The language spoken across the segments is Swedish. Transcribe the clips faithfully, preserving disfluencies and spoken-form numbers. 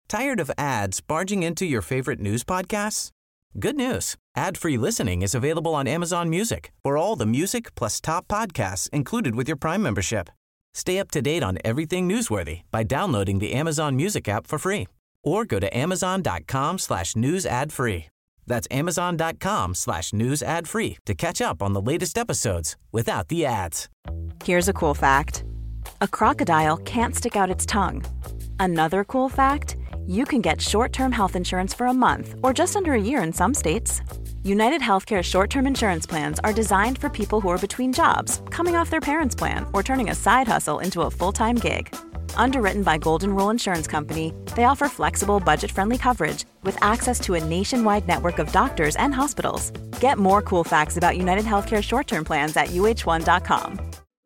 Tired of ads barging into your favorite news podcasts? Good news. Ad-free listening is available on Amazon Music for all the music plus top podcasts included with your Prime membership. Stay up to date on everything newsworthy by downloading the Amazon Music app for free or go to amazon.com slash news ad free. That's amazon.com slash news ad free to catch up on the latest episodes without the ads. Here's a cool fact. A crocodile can't stick out its tongue. Another cool fact, you can get short-term health insurance for a month or just under a year in some states. United Healthcare short-term insurance plans are designed for people who are between jobs, coming off their parents' plan, or turning a side hustle into a full-time gig. Underwritten by Golden Rule Insurance Company, they offer flexible, budget-friendly coverage with access to a nationwide network of doctors and hospitals. Get more cool facts about United Healthcare short-term plans at u h one dot com.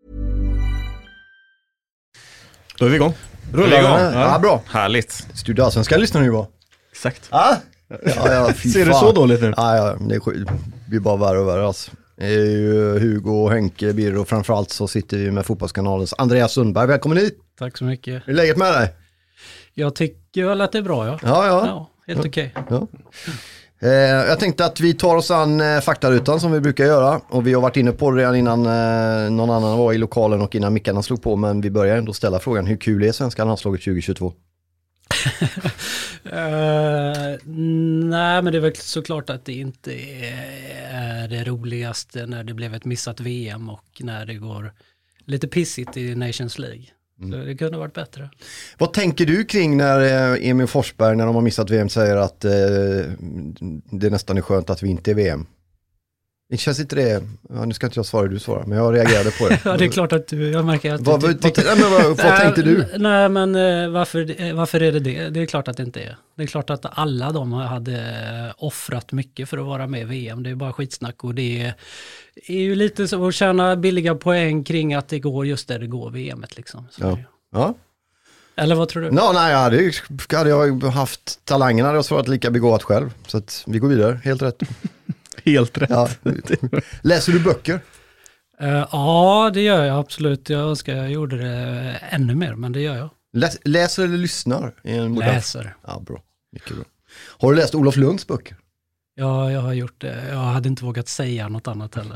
Då är vi igång. Rullar igång. Ja. Ja, bra. Härligt. Studio Allsvenskan lyssnar ni på. Exakt. Ja. Ja, ja, ser det så dåligt nu? Ja, ja, det är skit. Det blir bara värre och värre alltså. Det är ju Hugo, Henke, Birro och framförallt så sitter vi med Fotbollskanalens Andreas Sundberg. Välkommen hit. Tack så mycket. Hur är läget med dig? Jag tycker väl att det är bra, ja. Ja, ja. ja helt ja. okej. Ja. Eh, jag tänkte att vi tar oss an eh, faktarutan som vi brukar göra. Och vi har varit inne på det redan innan eh, någon annan var i lokalen och innan mickarna slog på. Men vi börjar ändå ställa frågan, hur kul är svenska landslaget tjugo tjugotvå? uh, nej, men det är väl såklart att det inte är det roligaste när det blev ett missat V M och när det går lite pissigt i Nations League. Mm. Så det kunde varit bättre. Vad tänker du kring när eh, Emil Forsberg, när de har missat V M, säger att eh, det nästan är skönt att vi inte är V M? Det känns inte det, ja, nu ska inte jag svara, du svarar, men jag reagerade på det. Ja, det är klart att du, jag märker att vad, du, vad, vad, nej, men vad, vad tänkte du? Nej, men varför, varför är det det? Det är klart att det inte är. Det är klart att alla de hade offrat mycket för att vara med i V M. Det är bara skitsnack och det är, är ju lite så att tjäna billiga poäng kring att det går just där det går V M-et liksom. Så ja. Ja. Eller vad tror du? No, nej, ja, det hade jag haft talangerna hade jag svarat lika begåvat själv. Så att vi går vidare, helt rätt. Helt rätt. Ja. Läser du böcker? Uh, ja, det gör jag absolut. Jag önskar jag gjorde det ännu mer, men det gör jag. Läs, läser eller lyssnar? I en läser. Ja, bra. Mycket bra. Har du läst Olof Lunds böcker? Ja, jag har gjort det. Jag hade inte vågat säga något annat heller.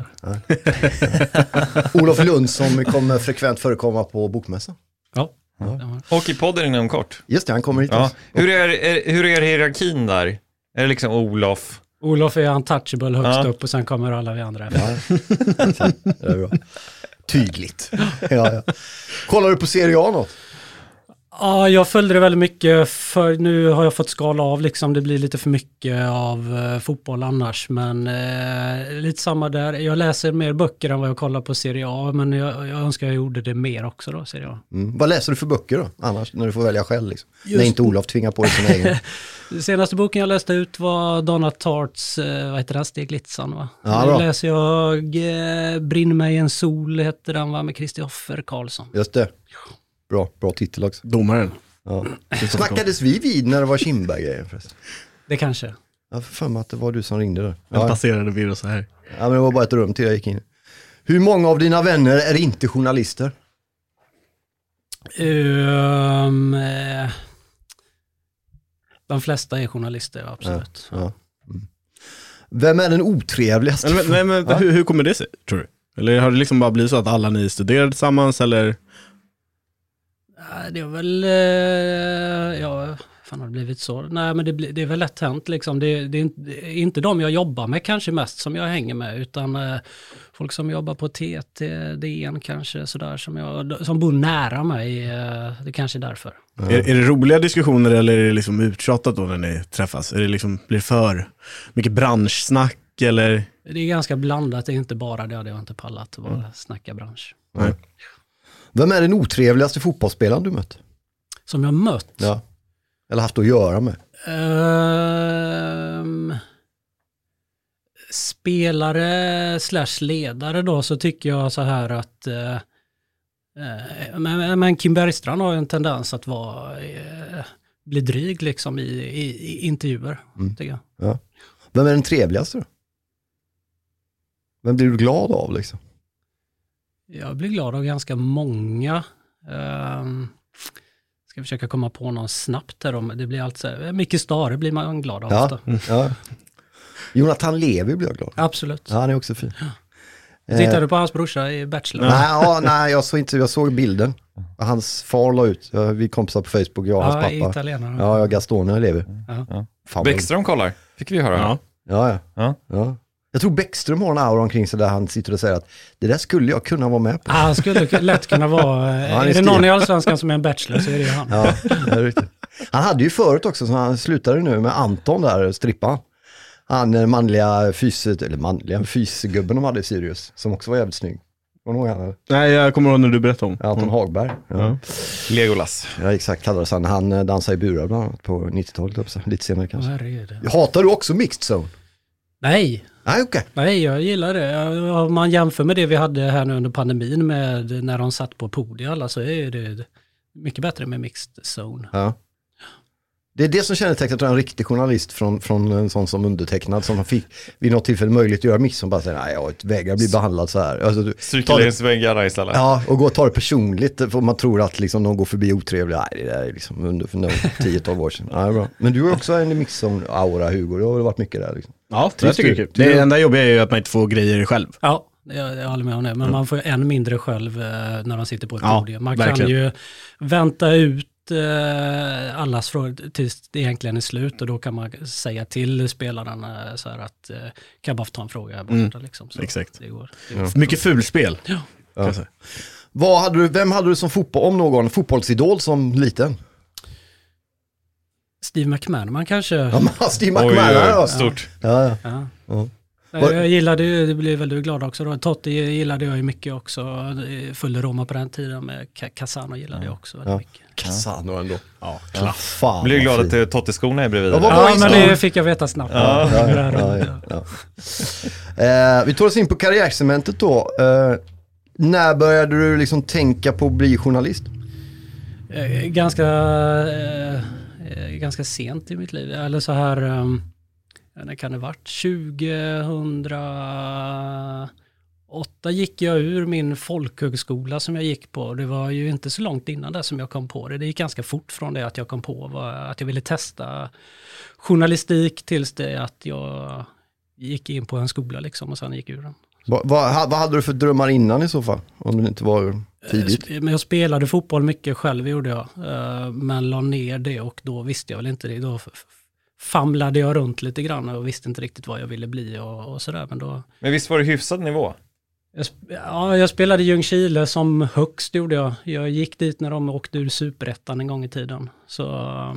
Olof Lund som kommer frekvent förekomma på bokmässan. Ja. Ja. Hockeypodden inom kort. Just det, han kommer hit. Ja. Hur, är, är, hur är hierarkin där? Är det liksom Olof? Olof är untouchable högst ja. upp och sen kommer alla vi andra. Ja. Det är bra. Tydligt. Ja, ja. Kollar du på Serie A något? Ja, jag följde det väldigt mycket, för nu har jag fått skala av liksom, det blir lite för mycket av uh, fotboll annars, men uh, lite samma där. Jag läser mer böcker än vad jag kollar på Serie A, men jag, jag önskar jag gjorde det mer också då, Serie A. Mm. Vad läser du för böcker då, annars, när du får välja själv liksom? Just... När inte Olof tvingar på dig sin egen. Senaste boken jag läste ut var Donna Tarts, uh, vad heter den, Steglitzan va? Ja, nu bra. läser jag uh, Brinn mig en sol, heter den va, med Kristoffer Karlsson. Just det. Bra, bra titel också. Domaren. Ja. Det snackades vi vid när det var Kindberg-grejen förresten. Det kanske. Jag får för mig att det var du som ringde där. Jag ja. passerade vid och så här. Ja, men det var bara ett rum till jag gick in. Hur många av dina vänner är inte journalister? Um, eh, de flesta är journalister, absolut. Ja, ja. Mm. Vem är den otrevligaste? Men, men, men, ja. hur, hur kommer det sig, tror du? Eller har det liksom bara blivit så att alla ni studerade tillsammans, eller? Det är väl, eh, ja, fan har det blivit så? Nej, men det, det är väl lätt hänt liksom. Det, det, är inte, det är inte de jag jobbar med kanske mest som jag hänger med, utan eh, folk som jobbar på T T, D N kanske sådär, som, jag, som bor nära mig, eh, det kanske är därför. Mm. Är, är det roliga diskussioner eller är det liksom uttjatat då när ni träffas? Är det liksom, blir för mycket branschsnack eller? Det är ganska blandat, det är inte bara det, det har inte pallat att bara mm. snacka bransch. Mm. Vem är den otrevligaste fotbollsspelaren du mött? Som jag mött? Ja. Eller haft att göra med? Um, spelare slash ledare då, så tycker jag så här att uh, uh, men, men Kim Bergstrand har en tendens att vara uh, bli dryg liksom i, i, i intervjuer, mm. tycker jag. Ja. Vem är den trevligaste då? Vem blir du glad av liksom? Jag blir glad av ganska många. Um, ska försöka komma på någon snabbt här. Om, det blir alltså, Micke Stare blir man glad av. Ja, ja. Jonathan Levi blir jag glad. Absolut. Ja, han är också fin. Ja. Tittar du på hans brorsa i Bachelor? Nej, ja, nej jag, såg inte, jag såg bilden. Hans far la ut, vi kompisar på Facebook, jag och ja, hans pappa. Italienare. Ja, jag Gastone Levi. Ja. Ja. Fan, Bäckström kollar, fick vi höra. Ja. Ja, ja. Ja. ja. Jag tror Bäckström har en aura omkring sig där han sitter och säger att det där skulle jag kunna vara med på. Ah, han skulle lätt kunna vara, Ja, är det någon i Allsvenskan som är en bachelor så är det ju han. Ja, det är riktigt. Han hade ju förut också, så han slutade nu med Anton där, strippa. Han den manliga fyset, eller manliga fysgubben de hade i Sirius, som också var jävligt snygg. Var det någon annan? Nej, jag kommer ihåg när du berättade om. Anton Mm. Hagberg. Ja. Ja. Legolas. Ja, exakt, kallades han. Han dansade i burar bland annat på nittiotalet, också. Lite senare kanske. Herregud. Hatar du också mixed zone? Nej, Nej, okej. nej, jag gillar det. Om man jämför med det vi hade här nu under pandemin med när de satt på podiet alla så är det mycket bättre med mixed zone. Ja. Det är det som kännetecknar en riktig journalist från, från en sån som undertecknad som fick vid något tillfälle möjlighet att göra mix som bara säger nej, jag vägrar bli behandlad så här. Alltså, du, Strykelensväggarna istället. ja, och gå och ta det personligt för man tror att liksom, de går förbi otrevliga. Nej, det där är liksom under för no, tio tolv år sedan. Ja, bra. Men du har också en mix som aura, Hugo. Det har varit mycket där liksom. Ja, det Trivs tycker jag du? är kul. Det enda jobbiga är ju att man inte får grejer själv. Ja, jag, jag håller med om det. Men man får ju än mindre själv eh, när de sitter på ett Ja, podium. Man verkligen. kan ju vänta ut eh, allas frågor tills det egentligen är slut och då kan man säga till spelaren eh, så här att eh, kan jag bara få ta en fråga här borta Mm, liksom. Så exakt. Det går, det går. Mycket fulspel. Ja. Kan jag säga. Vad hade du, vem hade du som fotboll, om någon, fotbollsidol som liten? Steve McManaman kanske. Ja, men Steve Oj, McManaman. oj, oj, Ja. stort. Ja, ja. Ja. Ja. Nej, Jag gillade ju, det blev väldigt glad också då. Totti gillade jag ju mycket också. Följde Roma på den tiden med Ca- Casano gillade jag också väldigt Ja. mycket. Casano ändå. Ja, Ja, klart. fan, Blir vad glad fint. att eh, Totti-skorna är bredvid. Ja, vad där. bra Ja, men inslag. det fick jag veta snabbt. Ja, Ja, ja, ja, ja, ja. Eh, vi tar oss in på karriärcementet då. Eh, när började du liksom tänka på att bli journalist? Eh, Ganska, eh, eh, ganska sent i mitt liv. Eller så här, um, när kan det varit? tjugohundraåtta gick jag ur min folkhögskola som jag gick på. Det var ju inte så långt innan det som jag kom på det. Det gick ganska fort från det att jag kom på var att jag ville testa journalistik tills det att jag gick in på en skola liksom och sen gick ur den. Va, va, vad hade du för drömmar innan i så fall? Om det inte var tidigt. Sp- Men jag spelade fotboll mycket själv, gjorde jag. Eh, Men la ner det och då visste jag väl inte det. Då f- f- famlade jag runt lite grann och visste inte riktigt vad jag ville bli och, och sådär. Men då, Men visst var det hyfsad nivå? jag, sp- ja, jag spelade i Ljungskile som högst gjorde jag. Jag gick dit när de åkte ur Superettan en gång i tiden. Så, eh,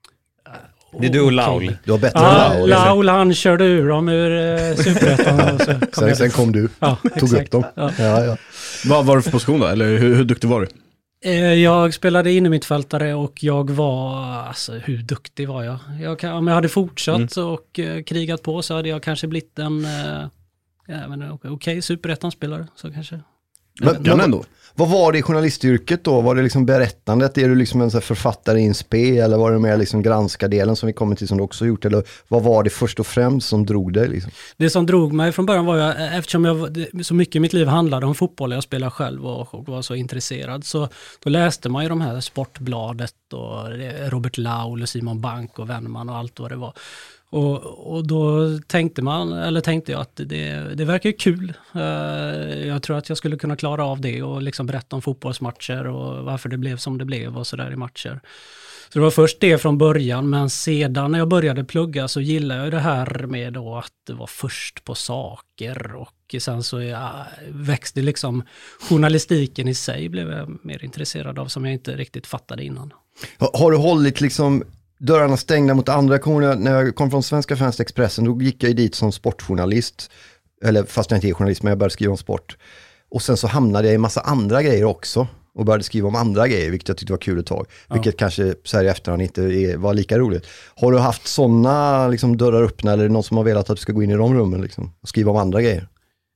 Det är du och okej. Laul. Du har bättre Ja, än Laul. Laul han körde ur dem ur eh, Superettan. och så kom Sen, jag- sen kom du, ja, tog exakt. upp dem. Ja. Ja, ja. Vad var du för position då? Eller hur, hur duktig var du? Eh, Jag spelade in i mittfältare och jag var, alltså hur duktig var jag? jag kan, om jag hade fortsatt Mm. och eh, krigat på så hade jag kanske blivit en, eh, ja, men, okej, okay, superettan-spelare så kanske. Men, Kan men, ändå. vad var det i journalistyrket då? Var det liksom berättandet? Är du liksom en så här författare i en spe? Eller var det mer liksom granskardelen som vi kommer till som du också gjort? Eller vad var det först och främst som drog dig liksom? Det som drog mig från början var jag, eftersom jag, var- det- så mycket i mitt liv handlade om fotboll, jag spelade själv och, och var så intresserad, så då läste man ju de här Sportbladet och det- Robert Laul och Simon Bank och Wennman och allt vad det var. Och, och då tänkte man, eller tänkte jag att det, det verkar ju kul. Eh, jag tror att jag skulle kunna klara av det och liksom berätta om fotbollsmatcher och varför det blev som det blev och sådär i matcher. Så det var först det från början, men sedan när jag började plugga så gillade jag det här med då att det var först på saker och sen så ja, växte liksom journalistiken i sig blev jag mer intresserad av som jag inte riktigt fattade innan. Har, har du hållit liksom dörrarna stängda mot andra? Kom jag, när jag kom från Svenska Fans Expressen då gick jag ju dit som sportjournalist. Eller fast jag inte är journalist men jag började skriva om sport. Och sen så hamnade jag i en massa andra grejer också. Och började skriva om andra grejer, vilket jag tyckte var kul ett tag. Ja. Vilket kanske så här i efterhand inte är, var lika roligt. Har du haft sådana liksom, dörrar öppna eller är det någon som har velat att du ska gå in i de rummen liksom, och skriva om andra grejer?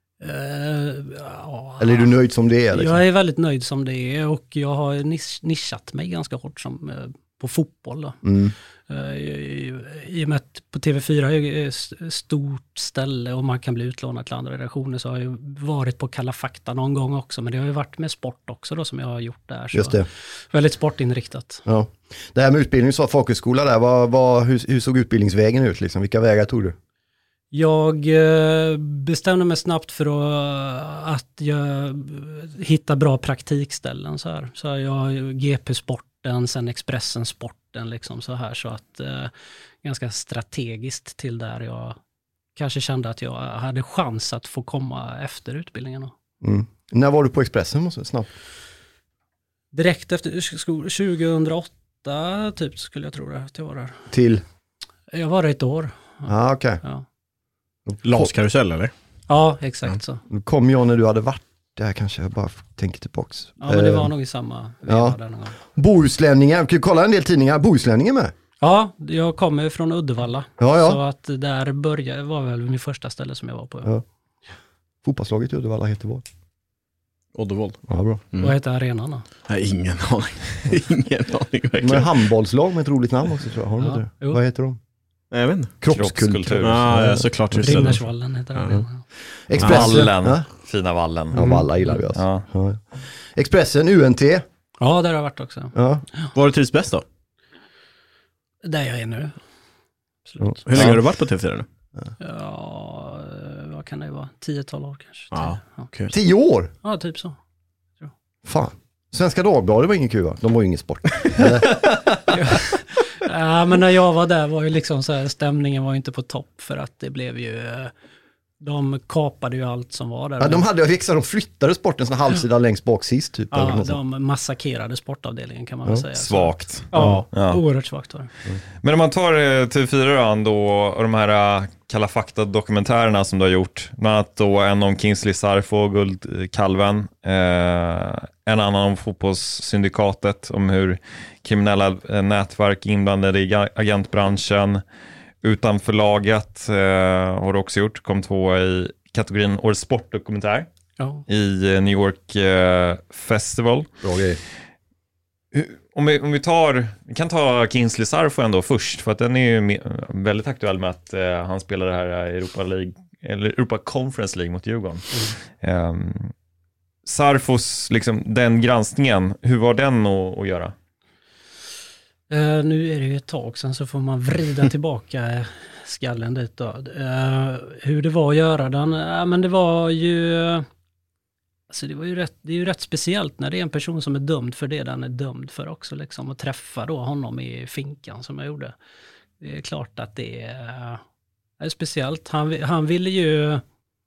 Uh, ja. Eller är du nöjd som det är? Liksom? Jag är väldigt nöjd som det är och jag har nisch, nischat mig ganska hårt som, eh, på fotboll. Då. Mm. Eh, I, i och med att på T V fyra är ett stort ställe och man kan bli utlånad till andra redaktioner, så har jag ju varit på Kalla fakta någon gång också, men det har ju varit med sport också då som jag har gjort där. Så Just det. Väldigt sportinriktat. Ja. Det här med utbildning, så folkhögskola där, vad, vad, hur, hur såg utbildningsvägen ut liksom? Vilka vägar tog du? Jag bestämde mig snabbt för att, att jag hitta bra praktikställen så här. Så jag G P Sporten, sen Expressen Sporten liksom så här, så att eh, ganska strategiskt till där jag kanske kände att jag hade chans att få komma efter utbildningen. Mm. När var du på Expressen? Måste, snabbt. Direkt efter tjugohundraåtta typ skulle jag tro det, att jag var där. Till? Jag var där ett år. Ah, okej. Okay. Ja. Laskarusell eller? Ja, exakt ja. Så. Då kom jag när du hade varit där kanske, jag bara tänker tillbaks. Ja, men det var eh, nog i samma veva ja. där någon gång. Bohuslänningar, kan du kolla en del tidningar, Bohuslänningar med? Ja, jag kommer från Uddevalla. Ja, ja. Så att där började, var väl min första ställe som jag var på. Ja. Fotbollslaget i Uddevalla heter vad? Oddevold. Ja, bra. Mm. Vad heter arenan då? Nej, ingen aning. ingen aning verkligen. Men handbollslag med ett roligt namn också tror jag. Har de Ja, det? jo. Vad heter de? Nej, jag vet inte. Kroppskultur. Kroppskultur. Ja, ja, såklart. Rinnersvallen heter Ja. arenan. Expressen. Vallen. Ja? Fina vallen. Ja, Valla gillar vi alltså. Ja. Ja. Expressen, U N T. Ja, där har jag varit också. Ja. Var du trivs bäst då? Där jag är nu. Absolut. Hur länge har du varit på T V fyra nu? Ja, vad kan det vara? tio tolv år kanske. Ja. Ja. Kul. Tio år? Ja, typ så. Fan. Svenska Dagbladet var ingen kul va? De var ju ingen sport. Ja, men när jag var där var ju liksom så här, stämningen var ju inte på topp för att det blev ju, de kapade ju allt som var där. Ja, de hade växlat, de flyttade sporten sån halvsida längst bak sist typ. eller Ja, något sånt. de massakrerade sportavdelningen kan man Ja. väl säga. Svagt. Ja, Ja. oerhört svagt var det. Men om man tar eh, T V fyra då och de här uh, Kalla fakta-dokumentärerna som du har gjort, bland annat då en om Kingsley Sarfo, Guldkalven, eh, en annan om fotbollssyndikatet, om hur kriminella eh, nätverk är inblandade i ga- agentbranschen. Utanför laget eh, har du också gjort, kom två i kategorin Årets sportdokumentär Ja. i eh, New York eh, Festival. Bra grej. Om vi, om vi tar, vi kan ta Kingsley Sarfo ändå först, för att den är ju med, väldigt aktuell med att eh, han spelar det här Europa League, eller Europa Conference League mot Djurgården. Mm. Um, Sarfos, liksom den granskningen, hur var den att, att göra? Uh, nu är det ju ett tag sedan så får man vrida tillbaka skallen dit då. Uh, hur det var att göra den, uh, men det var ju... Alltså det, var ju rätt, det är ju rätt speciellt när det är en person som är dömd för det den är dömd för också. Liksom, och träffa då honom i finkan som jag gjorde. Det är klart att det är, är speciellt. Han, han ville ju...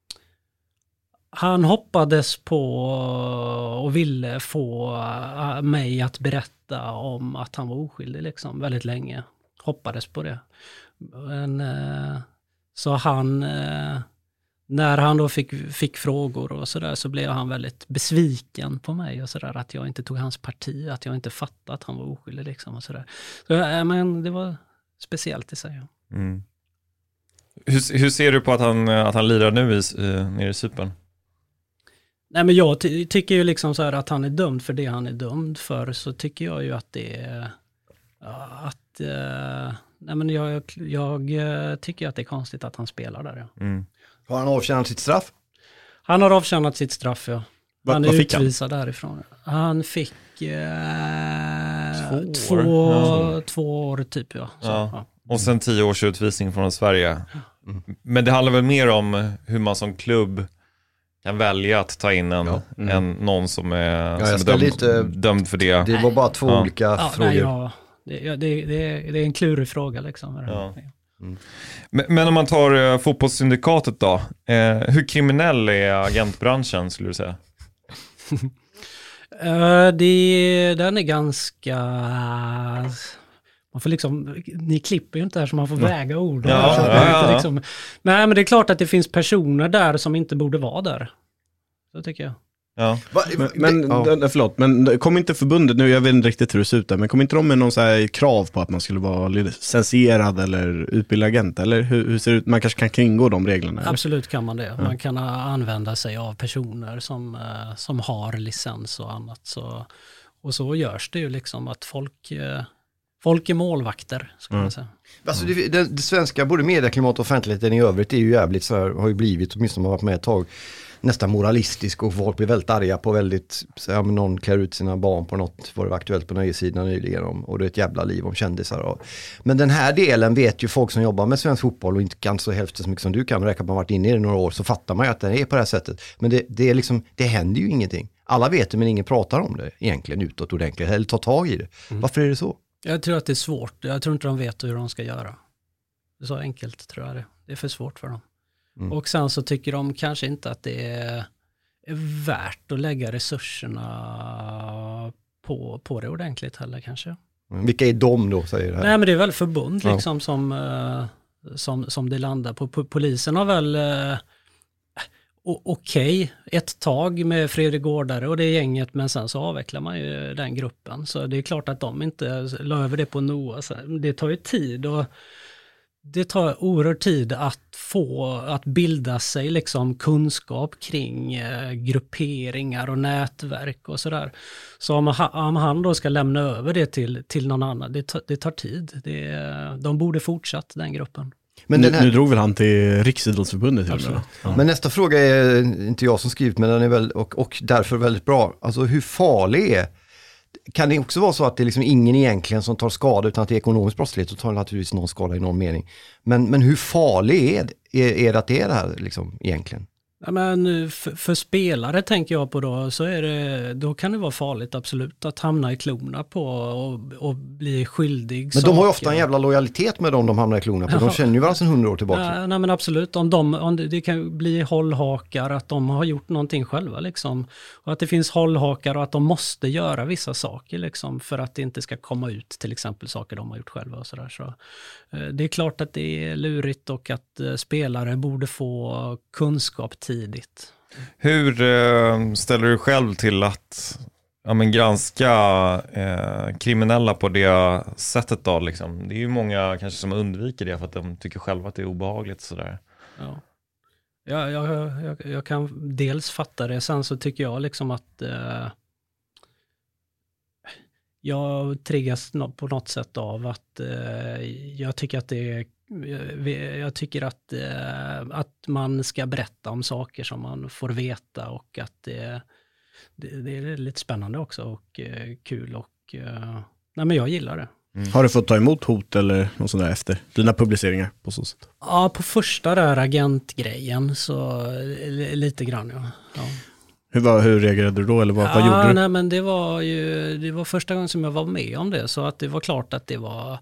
Han hoppades på och ville få mig att berätta om att han var oskyldig liksom, väldigt länge. Hoppades på det. Men, så han... När han då fick, fick frågor och sådär så blev han väldigt besviken på mig och sådär, att jag inte tog hans parti, att jag inte fattade att han var oskyldig liksom och sådär. Så äh, men det var speciellt i sig. Mm. Hur, hur ser du på att han, att han lirar nu i, nere i Cypern? Nej men jag ty- tycker ju liksom så här att han är dömd för det han är dömd för, så tycker jag ju att det är att uh, nej men jag, jag uh, tycker att det är konstigt att han spelar där. Ja. Mm. Har han avtjänat sitt straff? Han har avtjänat sitt straff, ja. Va, han är vad fick utvisad han? därifrån. Han fick eh, Två två, år. två, två år typ, ja. Så, Ja. ja. Och sen tio års utvisning från Sverige. Mm. Men det handlar väl mer om hur man som klubb kan välja att ta in en, Ja. mm. en någon som är, jag som är ska dömd, lite- dömd för det. Det var bara två Ja. olika Ja, frågor. nej, ja, det, ja, det, det, är, det är en klurig fråga liksom. Ja. Men, men om man tar uh, fotbollssyndikatet då. Eh, hur kriminell är agentbranschen skulle du säga? Uh, det, den är ganska... Man får liksom, ni klipper ju inte här så man får väga ord. Ja, så ja, det är inte ja. liksom, nej men det är klart att det finns personer där som inte borde vara där. Så tycker jag. Ja. Va, Men, men ja. d- förlåt, men kom inte förbundet nu, jag vet inte riktigt hur det ser ut där, men kom inte de med någon så här krav på att man skulle vara licensierad eller utbildad agent, eller hur, hur ser det ut? Man kanske kan kringgå de reglerna? Eller? Absolut kan man det. Man kan uh, använda sig av personer som, uh, som har licens och annat. Så, och så görs det ju liksom att folk, uh, Folk är målvakter, ska Mm. man säga. Alltså det, det, det svenska, både medieklimat och offentligheten i övrigt är ju jävligt så här, har ju blivit, åtminstone har varit med ett tag, nästan moralistisk och folk blir väldigt arga på väldigt, så här, någon klär ut sina barn på något, var det var aktuellt på nöjessidan nyligen om, och det är ett jävla liv om kändisar. Och, men den här delen vet ju folk som jobbar med svensk fotboll och inte kan så hälften så mycket som du kan, men räkna på att man varit inne i det några år, så fattar man ju att den är på det här sättet. Men det, det är liksom, det händer ju ingenting. Alla vet det men ingen pratar om det egentligen utåt ordentligt, eller tar tag i det. Mm. Varför är det så? Jag tror att det är svårt. Jag tror inte de vet hur de ska göra. Det är så enkelt tror jag det. Det är för svårt för dem. Mm. Och sen så tycker de kanske inte att det är, är värt att lägga resurserna på, på det ordentligt heller kanske. Mm. Vilka är de då, säger det här? Nej, men det är väl förbund liksom ja. som, uh, som, som det landar på. P- polisen har väl uh, o- okej okay, ett tag med Fredrik Gårdare och det gänget, men sen så avvecklar man ju den gruppen. Så det är klart att de inte la över det på Noah. Så det tar ju tid och det tar oerhört tid att få, att bilda sig liksom kunskap kring eh, grupperingar och nätverk och sådär. Så om, om han då ska lämna över det till, till någon annan, det, tar, det tar tid. Det, de borde fortsatt den gruppen. Men nu, den här... nu drog väl han till Riksidrottsförbundet. Ja. Men nästa fråga är inte jag som skrivit, men den är väl, och, och därför väldigt bra. Alltså hur farlig är, kan det också vara så att det är liksom ingen egentligen som tar skada utan att det är ekonomisk brottslighet, och tar naturligtvis någon skada i någon mening. Men, men hur farlig är det, är, är det att det är det här liksom egentligen? Ja, men för, för spelare tänker jag på då, så är det, då kan det vara farligt absolut att hamna i klorna på och, och bli skyldig. Men saker. de har ju ofta en jävla lojalitet med dem de hamnar i klorna på. De känner ju varandra sedan hundra år tillbaka. Ja, nej men absolut, om de, om det, det kan bli hållhakar, att de har gjort någonting själva liksom. Och att det finns hållhakar och att de måste göra vissa saker liksom, för att det inte ska komma ut till exempel saker de har gjort själva och sådär. Så, eh, det är klart att det är lurigt och att eh, spelare borde få kunskap tidigt. Hur eh, ställer du själv till att ja, men granska eh, kriminella på det sättet då? Liksom? Det är ju många kanske som undviker det för att de tycker själva att det är obehagligt. Sådär. Ja. Ja, jag, jag, jag kan dels fatta det. Sen så tycker jag liksom att eh, jag triggas på något sätt av att eh, jag tycker att det är Jag tycker att, eh, att man ska berätta om saker som man får veta, och att det, det, det är lite spännande också och eh, kul. Och, eh, nej, men jag gillar det. Mm. Har du fått ta emot hot eller något sånt där efter dina publiceringar på så sätt? Ja, på första där agentgrejen så lite grann. Ja. Ja. Hur, var, hur reagerade du då eller vad, ja, vad gjorde du? Nej, men det var ju det var första gången som jag var med om det, så att det var klart att det var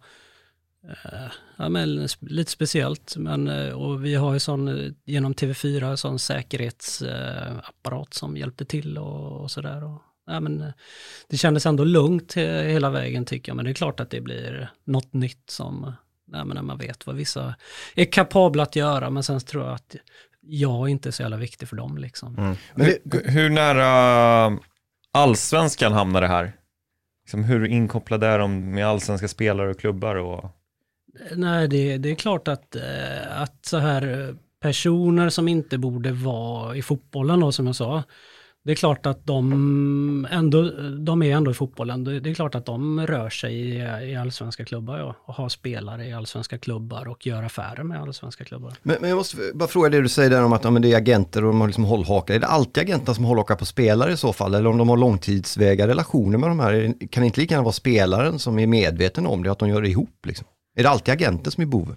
ja, men lite speciellt, men och vi har ju sån genom T V fyra sån säkerhetsapparat som hjälpte till och, och sådär. Och, ja, men det kändes ändå lugnt hela vägen tycker jag, men det är klart att det blir något nytt som ja, men när man vet vad vissa är kapabla att göra, men sen tror jag att jag inte är så jävla viktig för dem liksom. Mm. Men hur, hur nära allsvenskan hamnar det här? Liksom hur inkopplade är de med allsvenska spelare och klubbar och Nej, det, det är klart att, att så här personer som inte borde vara i fotbollen då, som jag sa, det är klart att de ändå, de är ändå i fotbollen. Det är klart att de rör sig i, i allsvenska klubbar, ja, och har spelare i allsvenska klubbar och gör affärer med allsvenska klubbar. Men, men jag måste bara fråga det du säger där om att ja, men det är agenter och de har liksom hållhakar. Är det alltid agenterna som hållhakar på spelare i så fall? Eller om de har långtidsväga relationer med de här, kan det inte lika gärna vara spelaren som är medveten om det, att de gör det ihop liksom? Är det alltid agenter som är boven?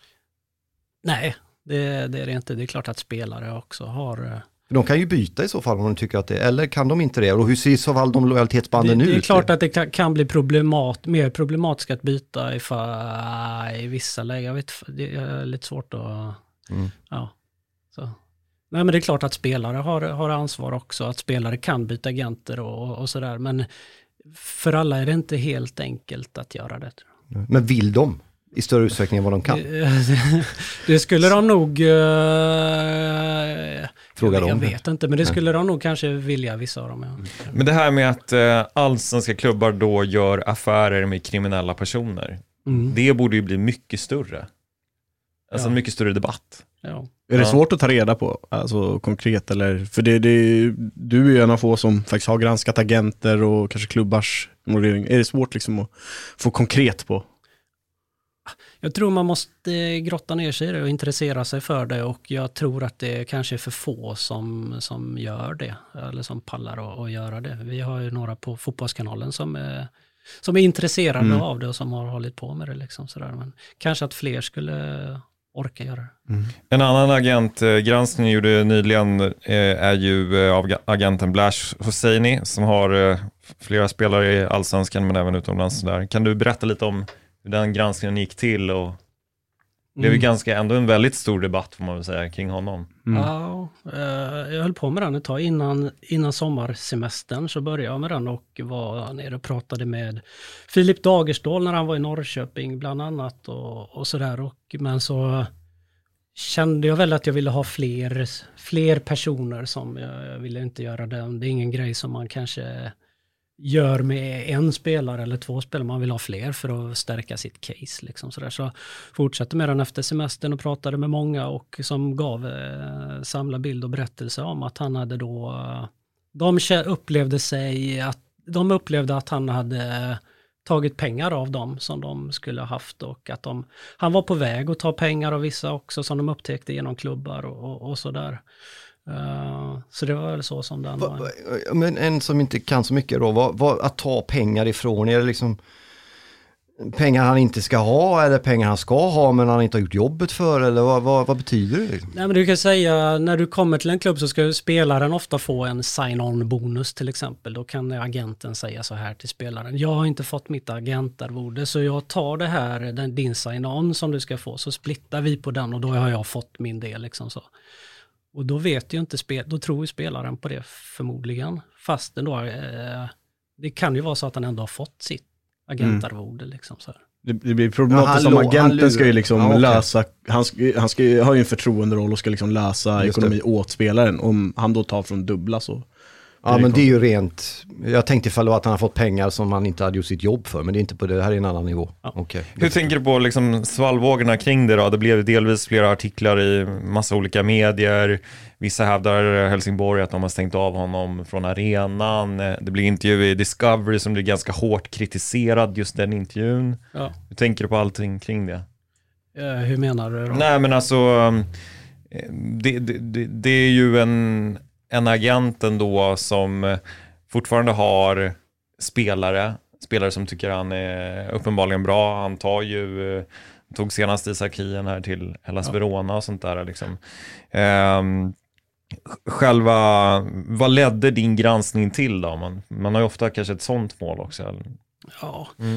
Nej, det, det är det inte. Det är klart att spelare också har... De kan ju byta i så fall om de tycker att det, eller kan de inte det? Och hur ser i så fall de lojalitetsbanden ut? Det, det är klart att det kan bli problemat, mer problematiskt att byta ifall, i vissa lägen. Jag vet, det är lite svårt att... Mm. Ja, så. Nej, men det är klart att spelare har, har ansvar också. Att spelare kan byta agenter och, och sådär. Men för alla är det inte helt enkelt att göra det. Men vill de i större utsträckning än vad de kan? Det, det skulle de nog... Uh, Fråga jag, dem. jag vet inte, men det skulle de nog kanske vilja, vissa av dem. Ja. Men det här med att uh, allsvenska klubbar då gör affärer med kriminella personer, mm. det borde ju bli mycket större. Alltså ja. en mycket större debatt. Ja. Är det Ja. svårt att ta reda på, alltså konkret eller, för det, det, du är ju en av få som faktiskt har granskat agenter och kanske klubbars involvering. Är det svårt liksom att få konkret på? Jag tror man måste grotta ner sig i det och intressera sig för det, och jag tror att det kanske är för få som, som gör det, eller som pallar att, att göra det. Vi har ju några på Fotbollskanalen som är, som är intresserade mm. av det och som har hållit på med det. Liksom, sådär. Men kanske att fler skulle orka göra det. Mm. En annan agentgranskning gjorde nyligen eh, är ju eh, av agenten Blash Hosseini som har eh, flera spelare i Allsvenskan men även utomlands. Där. Kan du berätta lite om hur den granskningen gick till? Och det blev ju mm. ganska ändå en väldigt stor debatt får man väl säga kring honom. Mm. Ja, eh, jag höll på med den ett tag innan, innan sommarsemestern, så började jag med den och var nere och pratade med Filip Dagerstål när han var i Norrköping bland annat och, och sådär. Och, men så kände jag väl att jag ville ha fler, fler personer som jag, jag ville inte göra det. Det är ingen grej som man kanske gör med en spelare eller två spelare. Man vill ha fler för att stärka sitt case. Liksom sådär. Så fortsatte med den efter semestern och pratade med många och som gav eh, samla bild och berättelse om att han hade då, eh, de upplevde sig att de upplevde att han hade tagit pengar av dem som de skulle ha haft, och att de, han var på väg att ta pengar av vissa också som de upptäckte genom klubbar och, och, och sådär. Uh, så det var väl så som den va, var. Men en som inte kan så mycket då, vad, vad, att ta pengar ifrån, är det liksom pengar han inte ska ha eller pengar han ska ha men han inte har gjort jobbet för, eller vad, vad, vad betyder det? Liksom? Nej, men du kan säga, när du kommer till en klubb så ska spelaren ofta få en sign-on bonus till exempel. Då kan agenten säga så här till spelaren: jag har inte fått mitt agentarvode så jag tar det här, den, din sign-on som du ska få, så splittar vi på den och då har jag fått min del liksom så. Och då vet ju inte spel, då tror ju spelaren på det förmodligen. Fast då, eh, det kan ju vara så att han ändå har fått sitt agentarvode. Mm. Liksom, så här. Det, det blir problematiskt om agenten ska ju liksom ja, okay. lösa, han ska, han ska ju ha ju en förtroenderoll och ska liksom lösa Just ekonomi det. åt spelaren. Om han då tar från dubbla så. Ja, men det är ju rent, jag tänkte ifall att han har fått pengar som han inte hade gjort sitt jobb för, men det är inte på det, det här är en annan nivå. Ja. Okay. Hur tänker du på liksom svallvågorna kring det då? Det blev delvis flera artiklar i massa olika medier. Vissa hävdar Helsingborg att de har stängt av honom från arenan. Det blir intervju i Discovery som blir ganska hårt kritiserad, just den intervjun. Ja. Hur tänker du på allting kring det? Uh, hur menar du då? Nej, men alltså det, det, det, det är ju en en agenten då som fortfarande har spelare, spelare som tycker han är uppenbarligen bra. Han tar ju, tog senast Isak Hien här till Hellas ja. Verona och sånt där liksom. Ehm, själva, vad ledde din granskning till då? Man, man har ju ofta kanske ett sånt mål också. Ja. Mm.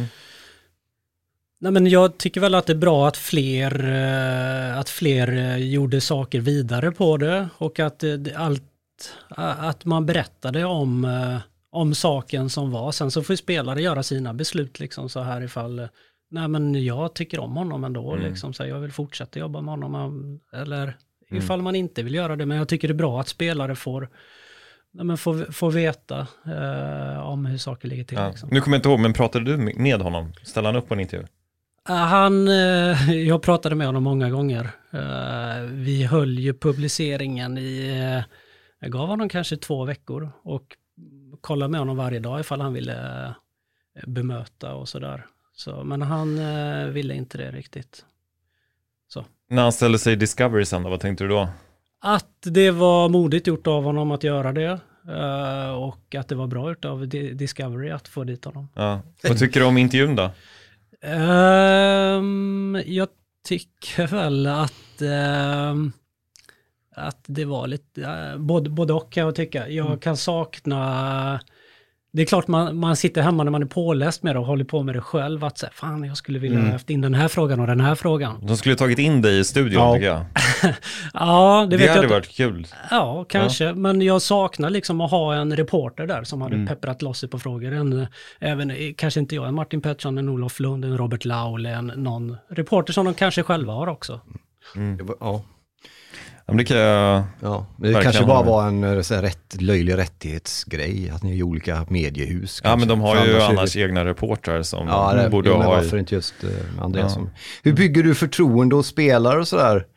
Nej, men jag tycker väl att det är bra att fler, att fler gjorde saker vidare på det, och att allt att man berättade om, om saken som var. Sen så får spelare göra sina beslut liksom så här ifall, nej men jag tycker om honom ändå mm. liksom, så jag vill fortsätta jobba med honom, eller ifall mm. man inte vill göra det. Men jag tycker det är bra att spelare får, nej men får, får veta eh, om hur saker ligger till. Ja. Liksom. Nu kommer jag inte ihåg, men pratade du med honom? Ställde han upp på en intervju? Han, eh, jag pratade med honom många gånger. Eh, vi höll ju publiceringen i eh, jag gav honom kanske två veckor och kollade med honom varje dag ifall han ville bemöta och sådär. Så, men han eh, ville inte det riktigt. Så. När han ställde sig i Discovery sen då, vad tänkte du då? Att det var modigt gjort av honom att göra det. Eh, och att det var bra gjort av D- Discovery att få dit honom. Ja. Vad tycker du om intervjun då? Eh, jag tycker väl att... Eh, att det var lite, både, både och kan jag tycka. Jag mm. kan sakna, det är klart man, man sitter hemma när man är påläst med det och håller på med det själv, att säga, fan jag skulle vilja mm. ha haft in den här frågan och den här frågan. De skulle tagit in dig i studion ja. tycker jag. ja, det, det vet hade jag varit kul. Ja, kanske. Ja. Men jag saknar liksom att ha en reporter där som hade mm. pepprat loss sig på frågor. En, även, kanske inte jag, en Martin Pettersson, en Olof Lund, en Robert Laul, en någon reporter som de kanske själva har också. Mm. Ja. Det, kan jag ja, det kanske bara var en så här, rätt, löjlig rättighetsgrej att ni är i olika mediehus. Ja, kanske. men de har För ju annars, annars egna reportrar som ja, det, borde jo, ha. Varför inte just uh, Andreas? Ja. Hur bygger du förtroende hos spelare och sådär?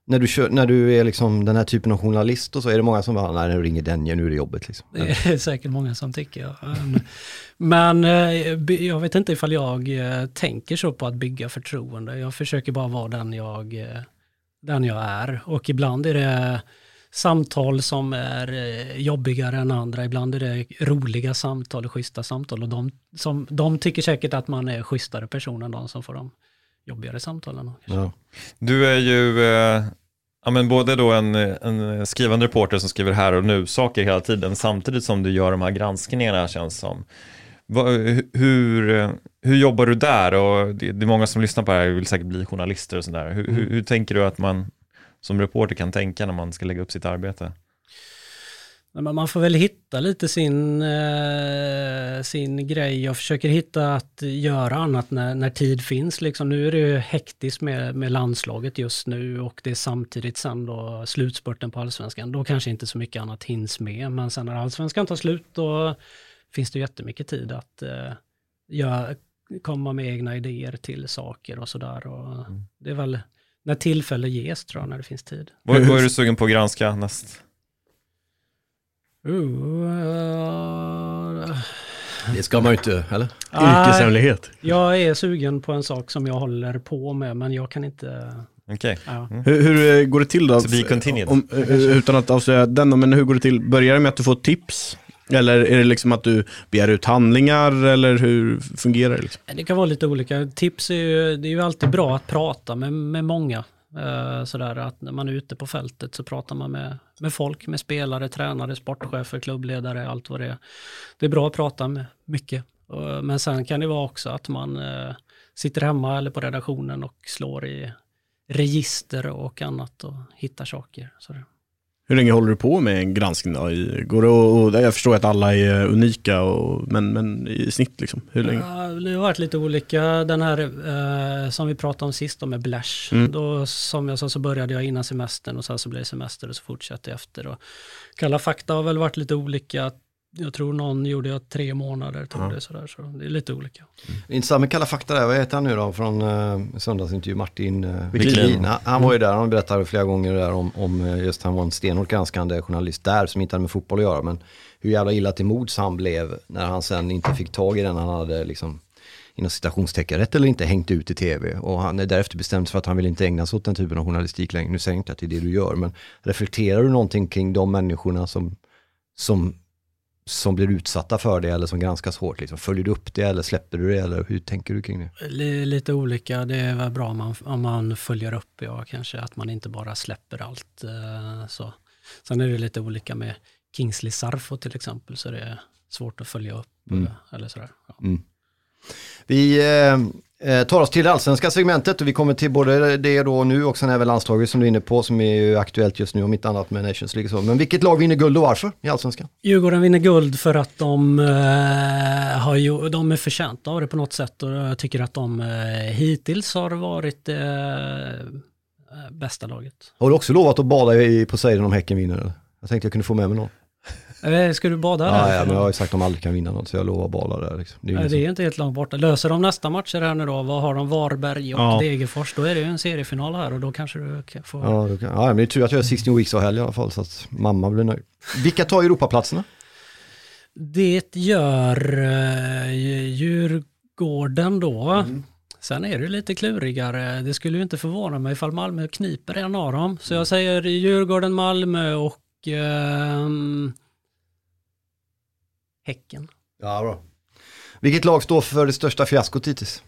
när du, kör, när du är liksom den här typen av journalist och så är det många som bara, nej nu ringer den, nu är det jobbet liksom. Det är säkert många som tycker. Ja. Men jag vet inte ifall jag tänker så på att bygga förtroende. Jag försöker bara vara den jag, den jag är. Och ibland är det samtal som är jobbigare än andra. Ibland är det roliga samtal och schyssta samtal. Och de, som, de tycker säkert att man är schysstare person än de som får de jobbigare samtalen. Ja. Du är ju eh, ja, men både då en, en skrivande reporter som skriver här och nu saker hela tiden samtidigt som du gör de här granskningarna, känns som. Va, hur, hur jobbar du där? Och det, det är många som lyssnar på det här och vill säkert bli journalister och sådär. Hur, mm. hur, hur tänker du att man som reporter kan tänka när man ska lägga upp sitt arbete? Man får väl hitta lite sin, eh, sin grej. Jag försöker hitta att göra annat när, när tid finns. Liksom, nu är det ju hektiskt med, med landslaget just nu och det är samtidigt sen då slutspurten på allsvenskan. Då kanske inte så mycket annat hinns med. Men sen när allsvenskan tar slut då finns det jättemycket tid att eh, göra, komma med egna idéer till saker och sådär. Och mm. Det är väl när tillfälle ges, tror jag, när det finns tid. Vad, vad är du sugen på att granska näst? Uh, uh, det ska man ju inte, eller? Uh, Yrkeshemlighet. Jag är sugen på en sak som jag håller på med, men jag kan inte... Okej. Okay. Ja. Mm. Hur, hur går det till då? To be continued. Om, utan att avslöja den, men hur går det till? Börjar det med att du får tips? Eller är det liksom att du begär ut handlingar, eller hur fungerar det? Liksom? Det kan vara lite olika. Tips är ju, det är ju alltid bra att prata med, med många. Uh, sådär att när man är ute på fältet så pratar man med, med folk, med spelare, tränare, sportchefer, klubbledare, allt vad det är. Det är bra att prata med mycket. Uh, men sen kan det vara också att man uh, sitter hemma eller på redaktionen och slår i register och annat och hittar saker. Sådär. Hur länge håller du på med en granskning då? Går det och, och, jag förstår att alla är unika, och, men, men i snitt liksom, hur länge? Ja, det har varit lite olika. Den här eh, som vi pratade om sist då med Blash. Mm. Då, som jag sa, så började jag innan semestern och sen så blev det semester och så fortsatte jag efter. Och Kalla fakta har väl varit lite olika. Jag tror någon gjorde jag tre månader, tog ja. det sådär, så det är lite olika. Mm. Intressant med Kalla fakta där, vad heter han nu då från uh, söndagsintervju, Martin uh, Wiklin. Han, han var ju där, han berättade flera gånger där om, om just han var en stenhårt granskande journalist där som inte hade med fotboll att göra, men hur jävla illa till mods han blev när han sen inte fick tag i den han hade liksom inom citationstecken rätt eller inte hängt ut i tv, och han är därefter bestämt för att han vill inte ägna sig åt den typen av journalistik längre. Nu säger jag inte att det är det du gör, men reflekterar du någonting kring de människorna som som som blir utsatta för det eller som granskas hårt? Liksom. Följer du upp det eller släpper du det, eller hur tänker du kring det? L- lite olika. Det är väl bra om man, om man följer upp, ja, kanske att man inte bara släpper allt. Eh, så. Sen är det lite olika med Kingsley Sarfo till exempel, så det är svårt att följa upp. Mm. Eller sådär. Ja. Mm. Vi eh, tar oss till det allsvenska segmentet och vi kommer till både det då nu och sen även landslaget som du är inne på, som är ju aktuellt just nu om inte annat med Nations League. Så. Men vilket lag vinner guld och varför i allsvenskan? Djurgården vinner guld för att de, eh, har ju, de är förtjänta av det på något sätt, och jag tycker att de eh, hittills har varit eh, bästa laget. Har du också lovat att bada i Poseidon om Häcken vinner? Eller? Jag tänkte jag kunde få med mig någon. Ska du bada där? Ja, ja, men jag har ju sagt att de aldrig kan vinna något, så jag lovar att bada där. Liksom. Det är, Nej, det är inte helt långt borta. Löser de nästa matcher här nu då? Vad har de? Varberg och ja. Degerfors? Då är det ju en seriefinal här och då kanske du kan få... Ja, då kan... ja, men det är tur att jag är sexton weeks av helg i alla fall, så att mamma blir nöjd. Vilka tar Europaplatserna? Det gör uh, Djurgården då. Mm. Sen är det lite klurigare. Det skulle ju inte förvåna mig ifall Malmö kniper en av dem. Så jag säger Djurgården, Malmö och... Uh, Häcken. Ja, bra. Vilket lag står för det största fiaskot hittills?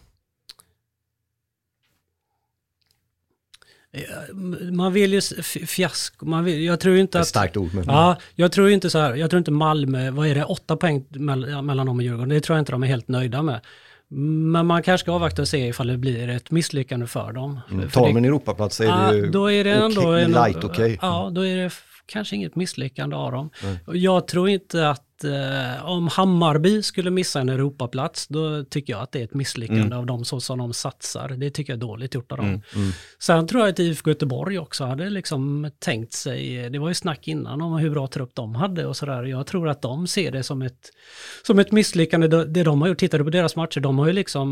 Man vill ju fiasko. Man vill, jag tror inte att... Ett starkt ord. Men... Ja, jag tror inte så här. Jag tror inte Malmö, vad är det, åtta poäng mellan dem och Djurgården. Det tror jag inte de är helt nöjda med. Men man kanske ska avvakta och se ifall det blir ett misslyckande för dem. Mm, tar de en Europaplats så är ja, det ju då är det ändå okay, en, light okej. Okay. Ja, då är det kanske inget misslyckande av dem. Mm. Jag tror inte att eh, om Hammarby skulle missa en Europaplats, då tycker jag att det är ett misslyckande mm. av dem så som de satsar. Det tycker jag är dåligt gjort av dem. Mm. Mm. Sen tror jag att I F K Göteborg också hade liksom tänkt sig, det var ju snack innan om hur bra trupp de hade och sådär. Jag tror att de ser det som ett, som ett misslyckande, det de har gjort. Tittar du på deras matcher, de har ju liksom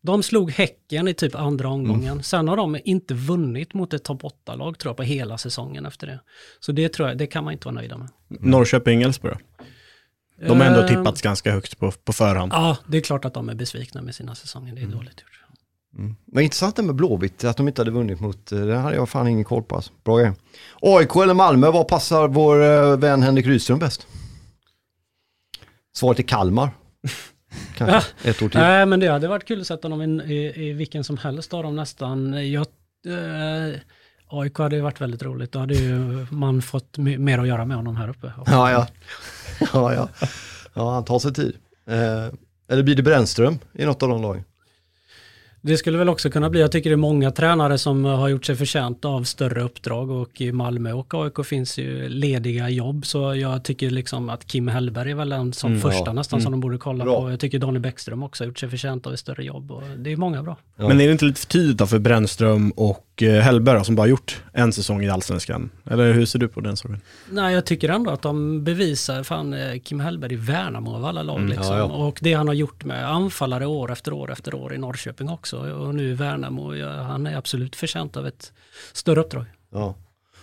De slog Häcken i typ andra omgången. Mm. Sen har de inte vunnit mot ett topp åtta-lag tror jag på hela säsongen efter det. Så det tror jag, det kan man inte vara nöjda med. Mm. Norrköping, Elfsborg. De har ändå tippats uh, ganska högt på, på förhand. Ja, det är klart att de är besvikna med sina säsonger. Det är mm. dåligt gjort. Mm. Men intressant det med Blåvitt, att de inte hade vunnit mot, det hade jag fan ingen koll på. Alltså. Bra grej. A I K eller Malmö, vad passar vår uh, vän Henrik Rydström bäst? Svaret är Kalmar. Kanske ja. ett år till. Nej, men det hade varit kul att sätta dem i, i, i vilken som helst av dem nästan. Jag, uh, A I K hade ju varit väldigt roligt. Då hade ju man fått m- mer att göra med honom här uppe. Ja, ja. ja, ja. Ja, han tar sig tid. Uh, eller blir det Brännström i något av de lagen? Det skulle väl också kunna bli, jag tycker det är många tränare som har gjort sig förtjänt av större uppdrag och i Malmö och A I K finns ju lediga jobb så jag tycker liksom att Kim Hellberg är väl en som mm, första ja. nästan mm. som de borde kolla bra. på. Jag tycker Daniel Bäckström också har gjort sig förtjänt av ett större jobb och det är många bra. Ja. Men är det inte lite för tidigt för Brännström och Hellberg som bara gjort en säsong i Allsvenskan? Eller hur ser du på den saken? Nej, jag tycker ändå att de bevisar fan Kim Hellberg i Värnamo av alla lag mm, liksom. ja, ja. Och det han har gjort med anfallare år efter år efter år i Norrköping också och nu Värnamo, ja, han är absolut förtjänt av ett större uppdrag. Ja.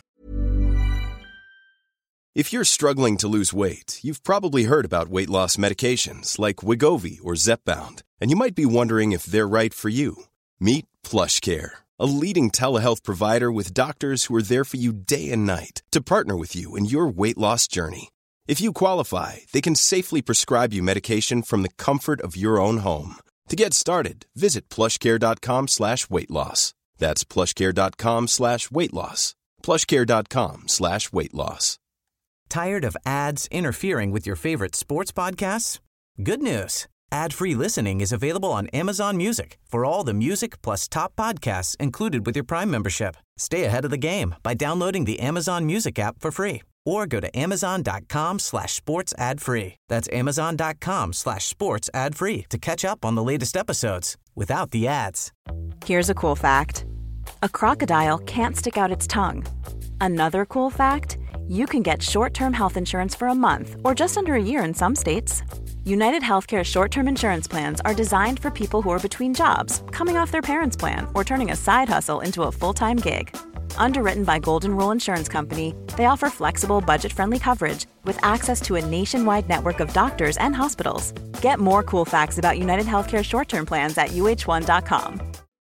If you're struggling to lose weight, you've probably heard about weight loss medications like Wegovy or Zepbound, and you might be wondering if they're right for you. Meet PlushCare, a leading telehealth provider with doctors who are there for you day and night to partner with you in your weight loss journey. If you qualify, they can safely prescribe you medication from the comfort of your own home. To get started, visit plushcare.com slash weight loss. That's plushcare.com slash weight loss. plushcare.com slash weight loss. Tired of ads interfering with your favorite sports podcasts? Good news. Ad-free listening is available on Amazon Music for all the music plus top podcasts included with your Prime membership. Stay ahead of the game by downloading the Amazon Music app for free or go to amazon.com slash sports ad free. That's amazon.com slash sports ad free to catch up on the latest episodes without the ads. Here's a cool fact. A crocodile can't stick out its tongue. Another cool fact, you can get short-term health insurance for a month or just under a year in some states. United Healthcare short-term insurance plans are designed for people who are between jobs, coming off their parents' plan, or turning a side hustle into a full-time gig. Underwritten by Golden Rule Insurance Company, they offer flexible, budget-friendly coverage with access to a nationwide network of doctors and hospitals. Get more cool facts about United Healthcare short-term plans at u h one dot com.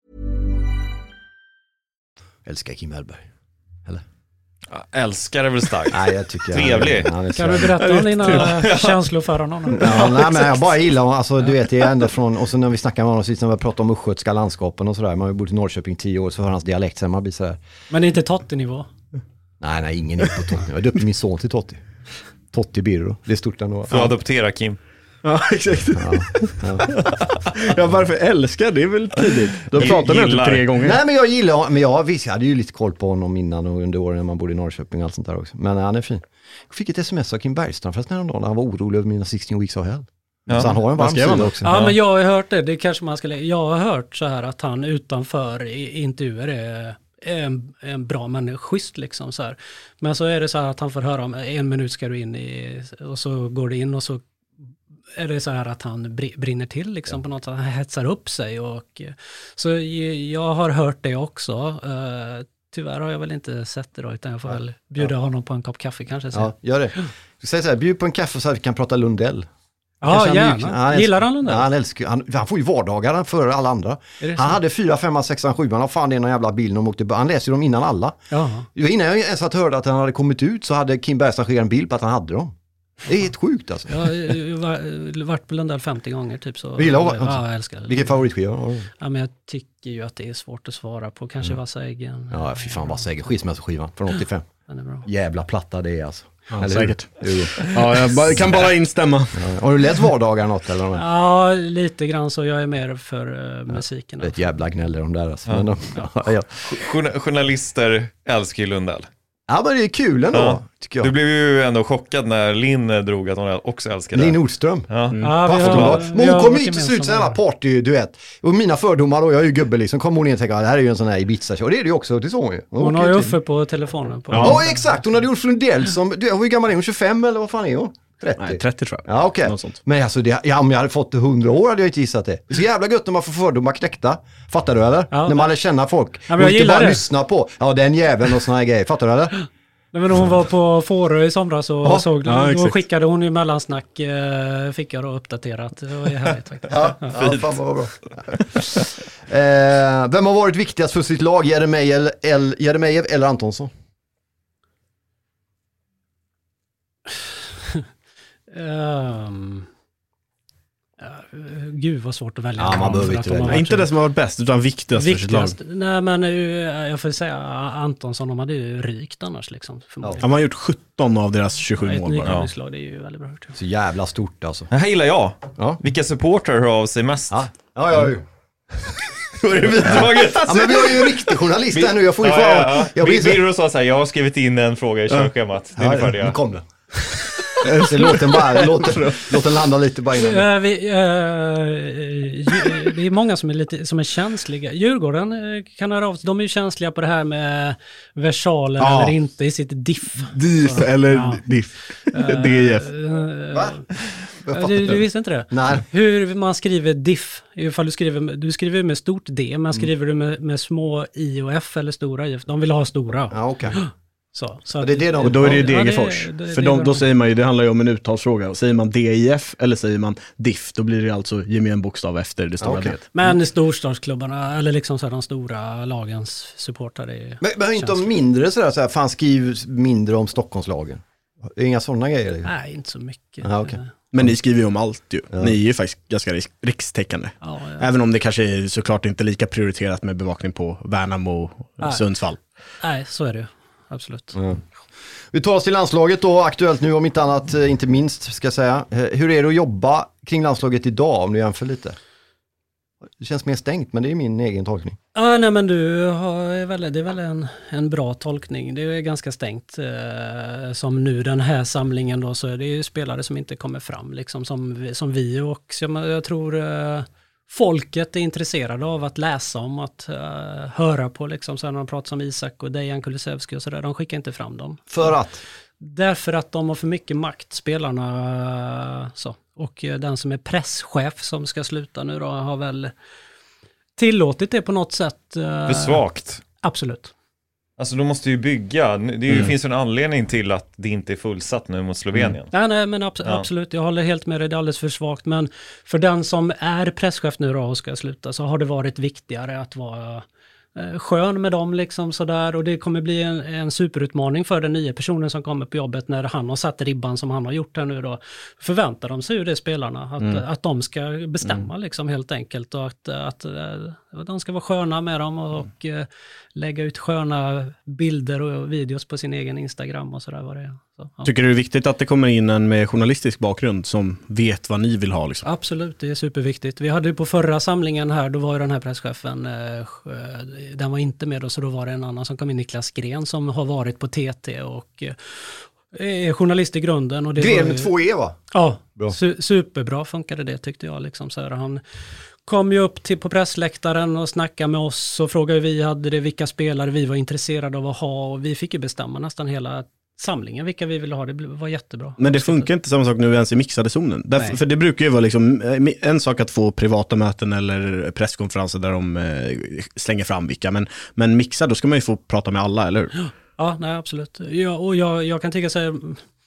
Älskar Kim Hellberg. Eller? Ja, älskar är väl starkt. Nej, jag tycker trevlig. Han, han kan du berätta om dina känslor för honom? Ja, nej, men jag bara gillar alltså, du vet, det är ändå från, och så när vi snackar med honom sist när vi pratar om östgötska landskapen och sådär, man har ju bott i Norrköping tio år så hör hans dialekt sen man blir sådär. Men det är inte Totti-nivå? Nej, nej, ingen är på Totti. Jag döpte min son till Totti. Totti Birro, det är stort ändå. Får ja. adoptera Kim. Ja, exakt. Ja, ja. ja, varför älskar det är väl tidigt. De pratar med honom tre gånger. Nej, men jag gillar, men jag visst, jag hade ju lite koll på honom innan och under åren när man bodde i Norrköping och allt sånt där också. Men han är fin. Jag fick ett sms av Kim Bergstrand fast när han, han var orolig över mina sexton weeks of hell. Ja. Så han har en varm sida också. Ja, ja, men jag har hört det. Det kanske man ska lägga. Jag har hört så här att han utanför intervjuer är en, en bra men schysst liksom så här. Men så är det så här att han får höra om en minut ska du in i och så går det in och så är det så här att han brinner till liksom ja. på något sätt. Han hetsar upp sig och så jag har hört det också. Uh, tyvärr har jag väl inte sett det då utan jag får ja. väl bjuda ja. honom på en kopp kaffe kanske. Så. Ja, gör det. Du säger så här, bjud på en kaffe så att vi kan prata Lundell. Ja, gärna. Han gillar han Lundell? Ja, han älskar, han, han får ju vardagar för alla andra. Han hade fyra, femma, sexan, sjuan och fan det är någon jävla bild de åkte. Han läser ju dem innan alla. Jaha. Innan jag ens hade hört att han hade kommit ut så hade Kim Bergstrand skickat en bild på att han hade dem. Det är helt sjukt alltså. Jag har varit på Lundell femtio gånger typ så. Gillar ja, ja, jag älskar det. Vilken favoritskiva? Ja, men jag tycker ju att det är svårt att svara på. Kanske mm. Vassa äggen. Ja, fy fan Vassa äggen. Skilsmässoskivan från åttiofem. Den är bra. Jävla platta det är alltså. Ja, säkert. Ja, jag bara, kan bara instämma. Ja. Har du läst vardagar något eller? Ja, lite grann så. Jag är mer för uh, musiken. Det är ett jävla gnäller de där alltså. Ja. Men de, ja. Ja. Journalister älskar ju Lundell. Ja, men det är kul ändå, ja. tycker jag. Du blev ju ändå chockad när Linn drog att hon också älskade Linn Nordström. Ja. Mm. Ja, vi har, men hon kom ju till slut så jävla party, du vet. Och mina fördomar då, jag är ju gubbe liksom, kom hon in och tänkte, det här är ju en sån här Ibiza-show. Och det är det ju också, det är så hon ju. Hon, hon har ju Uffe på telefonen. På ja, ja exakt. Hon hade Ulf Lundell som, du, hur gammal är hon? tjugofem eller vad fan är hon? trettio? Nej, trettio tror jag. Ja, okej. Något sånt. Men alltså, det, ja, om jag hade fått hundra år hade jag inte gissat det. Det är så jävla gött när man får fördomar knäckta. Fattar du eller? Ja, när man lär känna folk. Ja, men jag och inte gillar bara det. lyssna på. Ja, den jäveln och såna här grejer. Fattar du eller? Nej, men hon var på Fårö i somras och Ja, såg, ja, då exakt. skickade hon ju mellansnack, eh, fick jag då uppdaterat. Det var ju härligt faktiskt. Ja, ja fan vad bra. eh, vem har varit viktigast för sitt lag? Jeremejeff eller, eller, Jeremejeff eller Antonsson? um, uh, gud vad svårt att välja. Ja, man någon behöver för inte att de har välja. varit Inte så- det som har varit bäst, utan viktigast, för sitt lag. viktigast. Nej men uh, jag får säga Antonsson, de hade ju rykt annars liksom. Förmodligen. Han har gjort sjutton av deras tjugosju Ett mål bara. nykomlingslag, det är ju väldigt bra gjort. Så jävla stort alltså. Det här gillar jag. Ja. Vilka supportrar hör av sig mest? Ja, ja, ja. ja. Då är det bidraget. Ja, men vi har ju en riktig journalist här nu. Jag får ju Ja, få... ja, ja. Jag blir så... Birro sa så här, jag har skrivit in en fråga i körschemat. Det är ungefär nu det. kom den. Så låt den bara, låt den, låt den landa lite bara innan. Uh, vi, uh, ju- det är många som är, lite, som är känsliga. Djurgården uh, kan höra av sig. De är ju känsliga på det här med versaler Ja. eller inte i sitt diff. Diff eller Ja. diff. D I F. Uh, Va? Jag fattar du, inte. du visste inte det? Nej. Hur man skriver diff, ifall du skriver, du skriver med stort D, Mm. men skriver du med, med små I och F eller stora I, de vill ha stora. Ja, okej. Så, så Och att- det är det de... Och då är det ju Ja, det är- Degerfors. det är- För det de, är- då säger man ju, det handlar ju om en uttalsfråga. Och säger man D I F eller säger man diff, då blir det alltså gemen bokstav efter det stora Ja, okej. D. Men storstadsklubbarna, eller liksom så här, de stora lagens supportrar är... Men, men inte om mindre sådär, sådär, fan skriv mindre om Stockholmslagen. Det är inga sådana grejer. Liksom. Nej, inte så mycket. Ja, okej. Men ni skriver ju om allt ju. Ja. Ni är ju faktiskt ganska rik- rikstäckande. Ja, ja. Även om det kanske är såklart inte lika prioriterat med bevakning på Värnamo och Nej. Sundsvall. Nej, så är det ju. Absolut. Ja. Vi tar oss till landslaget då, aktuellt nu om inte annat, eh, inte minst ska jag säga. Eh, Hur är det att jobba kring landslaget idag om du jämför lite? Det känns mer stängt, men det är min egen tolkning. Ja, nej men du har väl, det är väl en, en bra tolkning. Det är ganska stängt. Eh, som nu den här samlingen då, så är det ju spelare som inte kommer fram liksom som vi, som vi och så jag, jag tror eh, folket är intresserade av att läsa om, att eh, höra på liksom, så när de pratar om Isak och Dejan Kulusevski och sådär, de skickar inte fram dem. För att? Därför att de har för mycket makt, spelarna. Så. Och eh, den som är presschef som ska sluta nu då har väl tillåtit det på något sätt. eh, För svagt. Absolut. Alltså de måste ju bygga. Det är ju, Mm. finns ju en anledning till att det inte är fullsatt nu mot Slovenien. Nej, nej, men abs- Ja. absolut, jag håller helt med dig, det är alldeles för svagt. Men för den som är presschef nu då och ska sluta så har det varit viktigare att vara eh, skön med dem liksom sådär. Och det kommer bli en, en superutmaning för den nya personen som kommer på jobbet när han har satt ribban som han har gjort här nu då. Förväntar de sig ju det spelarna, att, Mm. att de ska bestämma liksom helt enkelt. Och att, att, att de ska vara sköna med dem och, och eh, lägga ut sköna bilder och videos på sin egen Instagram och sådär vad det är. Så, ja. Tycker du det är viktigt att det kommer in en med journalistisk bakgrund som vet vad ni vill ha? Liksom? Absolut, det är superviktigt. Vi hade ju på förra samlingen här, då var ju den här presschefen, eh, den var inte med då, så då var det en annan som kom in, Niklas Gren, som har varit på T T och eh, är journalist i grunden. Och det Gren var med ju- två E va? Ja, Bra. su- superbra funkade det tyckte jag. Liksom, så här, han kom ju upp till på pressläktaren och snackade med oss och frågade hur vi hade det, vilka spelare vi var intresserade av att ha, och vi fick ju bestämma nästan hela samlingen vilka vi ville ha. Det bl- var jättebra. Men det funkar inte samma sak nu ens i mixade zonen. Därför, Nej. för det brukar ju vara liksom, eh, en sak att få privata möten eller presskonferenser där de eh, slänger fram vilka. Men, men mixad, då ska man ju få prata med alla, eller hur? Ja, nej absolut. Ja, och jag, jag kan tycka så här,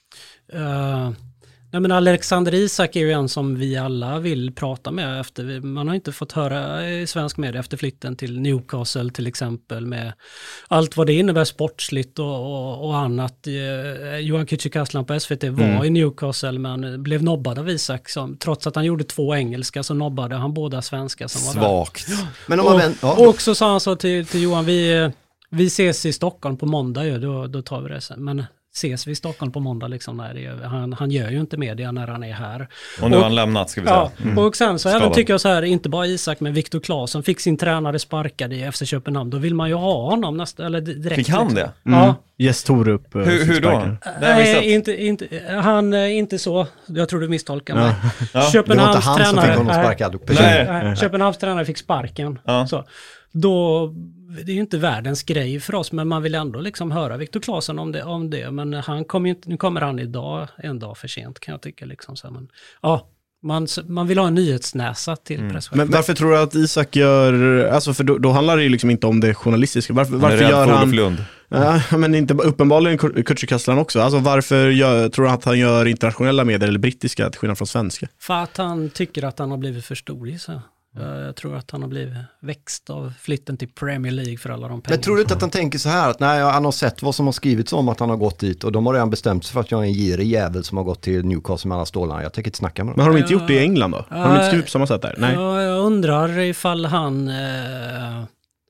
uh, nej men Alexander Isak är ju en som vi alla vill prata med efter, man har inte fått höra i svensk media efter flytten till Newcastle till exempel, med allt vad det innebär sportsligt och, och, och annat. Uh, Johan Kücükaslan på S V T var Mm. i Newcastle men blev nobbad av Isak, som, trots att han gjorde två engelska så nobbade han båda svenska som var där. Svagt. Men om man Och, vänt, ja. och så sa han så till, till Johan, vi, vi ses i Stockholm på måndag ju, då, då tar vi det sen. Men ses vi i Stockholm på måndag liksom, nej, det gör, han, han gör ju inte media när han är här. Och nu har Och- han lämnat, ska vi säga. Ja, Mm. och sen så även Skadad. tycker jag så här, inte bara Isak men Viktor Claesson fick sin tränare sparkad i F C Köpenhamn, då vill man ju ha honom nästa, eller direkt. Fick han liksom. det? Ja. Yes, Torup. eh, Hur, fick hur då? sparken. Det har jag missat. Nej, inte, inte, han är inte så. Jag tror du misstolkar mig. Ja. Det var Köpenhamns inte han som tränare. fick honom nej, sparkad. Nej. nej, Köpenhamns tränare fick sparken. Ja. Så. då, det är ju inte världens grej för oss, men man vill ändå liksom höra Viktor Claesson om det, om det. Men han kommer ju inte, nu kommer han idag, en dag för sent kan jag tycka. Liksom så. Men, ja, man, man vill ha en nyhetsnäsa till mm. presschefen. Men varför tror du att Isak gör, alltså för då, då handlar det ju liksom inte om det journalistiska. Varför, varför gör han... Lund. Ja, men inte uppenbarligen Kücükaslan också. Alltså varför gör, tror du att han gör internationella medier eller brittiska till skillnad från svenska? För att han tycker att han har blivit för stor, så. Jag tror att han har blivit växt av flytten till Premier League för alla de pengarna. Men tror du inte att han tänker så här att nej, han har sett vad som har skrivits om att han har gått dit och de har redan bestämt sig för att jag är en girig jävel som har gått till Newcastle med alla stålarna. Jag tänker inte snacka med dem. Men har de inte gjort det i England då? Har de inte skrivit på samma sätt där? Nej. Jag, jag undrar ifall han... Eh,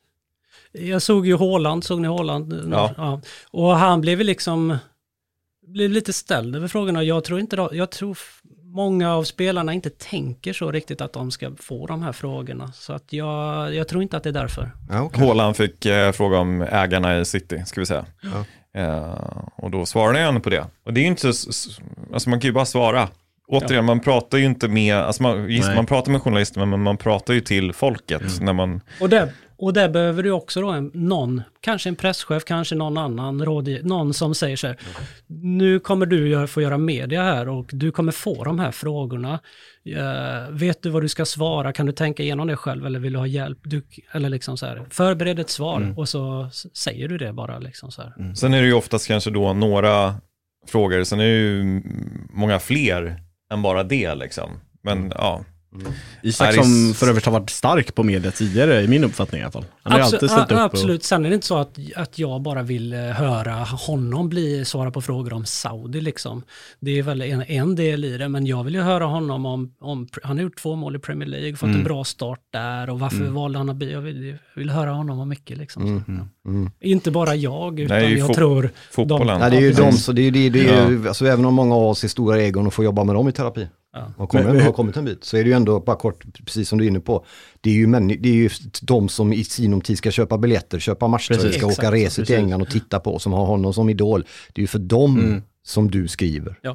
jag såg ju Haaland, såg ni Haaland? Ja. Ja. Och han blev liksom... blev lite ställd över frågorna. Jag tror inte... Jag tror många av spelarna inte tänker så riktigt att de ska få de här frågorna. Så att jag, jag tror inte att det är därför. Ja, okay. Haaland fick eh, fråga om ägarna i City, ska vi säga. Ja. Eh, och då svarade han på det. Och det är ju inte så, alltså man kan ju bara svara. Återigen, ja. man pratar ju inte med, alltså man, just, man pratar med journalister, men man pratar ju till folket. Mm. När man... Och det Och där behöver du också då en, någon, kanske en presschef, kanske någon annan råd, någon som säger så här, nu kommer du få göra media här och du kommer få de här frågorna. Uh, vet du vad du ska svara? Kan du tänka igenom det själv eller vill du ha hjälp? Du, eller liksom så här, förbered ett svar mm. och så säger du det bara liksom så här. Mm. Sen är det ju oftast kanske då några frågor, sen är det ju många fler än bara det liksom. Men mm. ja... Mm. Isak som för övrigt har varit stark på media tidigare i min uppfattning i alla fall. Han har alltid ställt upp och... Absolut, sen är det inte så att, att jag bara vill höra honom bli svara på frågor om Saudi liksom. Det är väl en, en del i det, men jag vill ju höra honom om, om han har gjort två mål i Premier League, fått mm. en bra start där och varför mm. valde han att bli, jag vill, jag vill höra honom om mycket liksom. Mm. Mm. Mm. Inte bara jag, utan Nej, jag fo- tror fotbollen. De, Nej, det är ju de, så det är ju det, det är ju, ja. alltså, även om många av oss är stora egon och får jobba med dem i terapi. Ja. Och kommer, men, har kommit en bit så är det ju ändå bara kort, precis som du är inne på, det är ju, män, det är ju de som i sinom tid ska köpa biljetter, köpa matcher, ska åka resor till England och titta på, som har honom som idol. Det är ju för dem mm. som du skriver. Ja.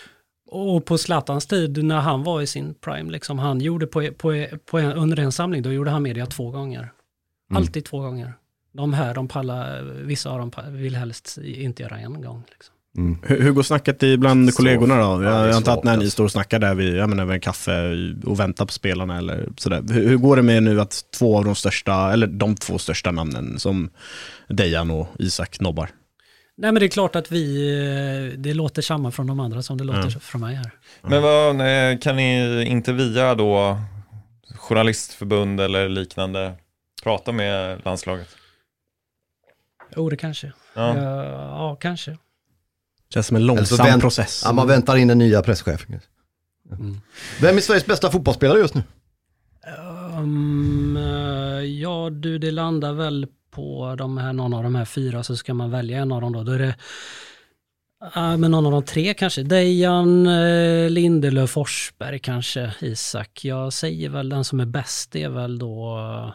Och på Zlatans tid när han var i sin prime, liksom, han gjorde på, på, på en, under en samling, då gjorde han media två gånger. Mm. Alltid två gånger. De här, de pallar, vissa av dem vill helst inte göra en gång liksom. Mm. Hur, hur går snacket ibland kollegorna då? Jag, jag antar att när ni står och snackar där vid, jag menar, över en kaffe och väntar på spelarna eller sådär. Hur, hur går det med nu att två av de största, eller de två största namnen som Dejan och Isak nobbar? Nej, men det är klart att vi, det låter samma från de andra som det låter mm. från mig här. Men vad, kan ni inte via då journalistförbund eller liknande prata med landslaget? Jo, det kanske. Ja, ja, ja kanske. Känns som en långsam vänt, process. Ja, man väntar in den nya presschefen. Mm. Vem är Sveriges bästa fotbollsspelare just nu? Um, ja, du, det landar väl på de här, någon av de här fyra, så ska man välja en av dem då. Då är det uh, men någon av de tre kanske. Dejan, uh, Lindelöf, Forsberg kanske, Isak. Jag säger väl den som är bäst är väl då uh,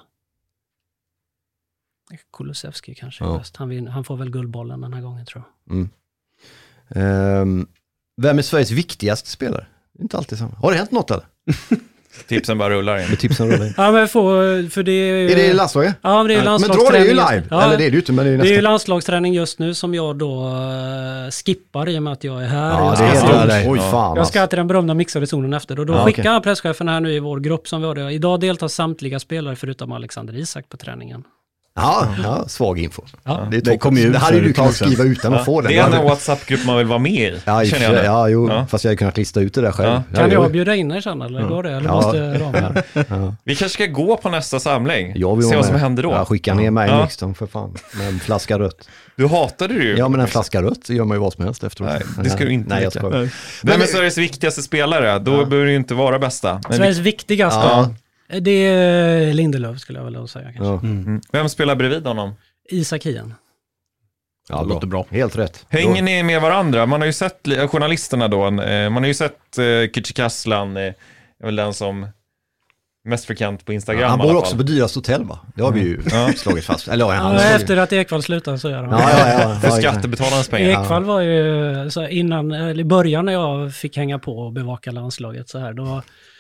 Kulusevski kanske. Ja. Bäst. Han, vin, han får väl guldbollen den här gången tror jag. Mm. Um, vem är Sveriges viktigaste spelare? Inte alltid samma. Har det hänt något eller? Tipsen bara rullar in. Tipsen rullar in. Ja, men för, för det är, är det landslaget? Ja, men det är landslagsträning. Men då är det ju live. Ja, eller det är det inte, men det är nästan. Det är ju landslagsträning just nu som jag då uh, skippar i och med att jag är här. Ja, jag det är det. Oj, fan, jag ska till den berömda mixade zonen efter och då ja, skickar okay. presschefen här nu i vår grupp som vi har det. Idag deltar samtliga spelare förutom Alexander Isak på träningen. Ja, ja, svag info. Ja. Det, det, kom ju det hade du kunnat skriva utan ja. att få den. Det är en WhatsApp-grupp man vill vara med i. Ja, i jag ja, jo, ja. Fast jag hade kunnat lista ut det där själv. Ja. Kan jag, jag bjuda in er sen eller ja. går det? Eller ja. måste de här? Ja. Vi kanske ska gå på nästa samling. Ja, vi se vad som händer då. Ja, skicka ner mig ja. liksom för fan. Med en flaska rött. Du hatade det ju. Ja, men en flaska rött så gör man ju vad som helst efteråt. Nej, det ska du inte. Nej, jag ska. Vem är Sveriges viktigaste spelare? Då ja. behöver det ju inte vara bästa. Men Sveriges vi... viktigaste? Ja. Det är Lindelöf skulle jag väl säga kanske. Ja. Mm. Mm. Vem spelar bredvid honom? Isak Hien. Ja, det låter bra. Helt rätt. Hänger ni med varandra? Man har ju sett journalisterna då. Man har ju sett eh, Kücükaslan, eh, är väl den som mest frekvent på Instagram. Ja, han bor också på dyrast hotell va? Det har vi ju mm. slagit fast. Eller, ja, ja, efter att Ekvall slutade så gör han. Ja, ja, ja, för skattebetalarnas pengar. Ekvall var ju så innan, eller i början när jag fick hänga på och bevaka landslaget så här, då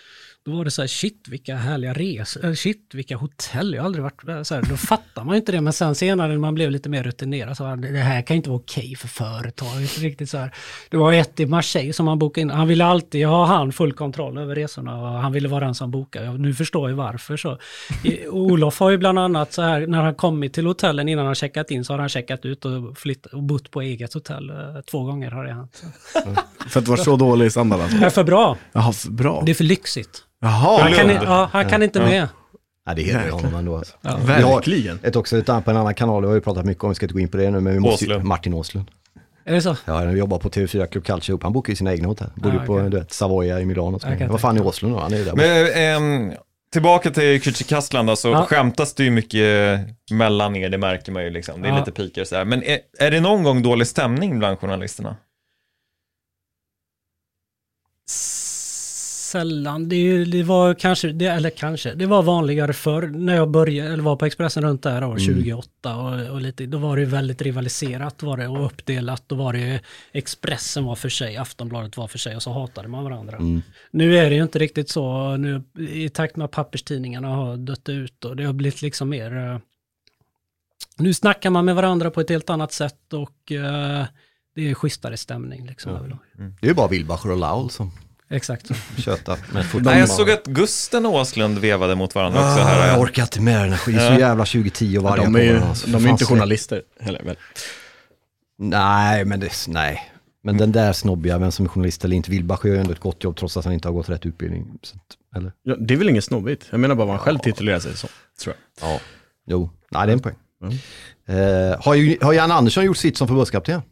Då var det så här, shit vilka härliga resor, shit vilka hotell, jag har aldrig varit så här, då fattar man ju inte det, men sen senare när man blev lite mer rutinerad så var det här kan inte vara okej för företaget riktigt så här. Det var ett i Marseille som han bokade in, han ville alltid ha han full kontroll över resorna och han ville vara den som bokade, nu förstår jag varför så. Olof har ju bland annat så här, när han kommit till hotellen innan han checkat in så har han checkat ut och flyttat och bott på eget hotell, två gånger har det hänt. För att det var så dålig standard alltså. Det är för bra. Jaha, för bra. Det är för lyxigt. Jaha, Han kan, ja, han kan inte med. Ja, det är helt honom ändå. Alltså. Ja. Verkligen. Ett också ett annat på en annan kanal, vi har ju pratat mycket om, vi ska inte gå in på det nu, men vi måste ju, Åslund. Martin Åslund. Är det så? Ja, han jobbar på T V fyra Club Culture, han bokar ju sina egna hotell. Bodde Ah, på okay. du vet, Savoia i Milano. Okay, Vad fan är Åslund då? Han är ju där. Men, ehm, tillbaka till Kücükaslan då, så Ja. skämtas det ju mycket mellan er, det märker man ju liksom. Det är Ja. lite pikar så här. Men är, är det någon gång dålig stämning bland journalisterna? Sällan. Det, är ju- det var kanske, det, eller kanske, det var vanligare förr när jag började, eller var på Expressen runt där år tjugoåtta och, och lite, då var det ju väldigt rivaliserat var det, och uppdelat, då var det ju, Expressen var för sig, Aftonbladet var för sig och så hatade man varandra. Mm. Nu är det ju inte riktigt så, nu i takt med att papperstidningarna har dött ut och det har blivit liksom mer, eh, nu snackar man med varandra på ett helt annat sätt och eh, det är schysstare stämning liksom överlag. Det är ju bara Wilbacher och Laul som Exakt så. tjötar. Men Nej, jag såg att Gusten och Åslund vevade mot varandra också ah, här. jag orkar inte med den här skiten. Det är så jävla tjugo tio och varje De är ju alltså. de är Fan, inte släpp- journalister heller väl. Nej, men det, nej. Men den där snobbiga, vem som är journalist eller inte, Wilbacher gör ju ändå ett gott jobb trots att han inte har gått rätt utbildning. Så, att- eller? Ja, det är väl inget snobbigt. Jag menar bara vad han själv titulerar sig så, tror jag. Ja. Jo, nej det är en poäng. Mm. Eh, har, ju, har Jan Andersson gjort sitt som förbundskapten?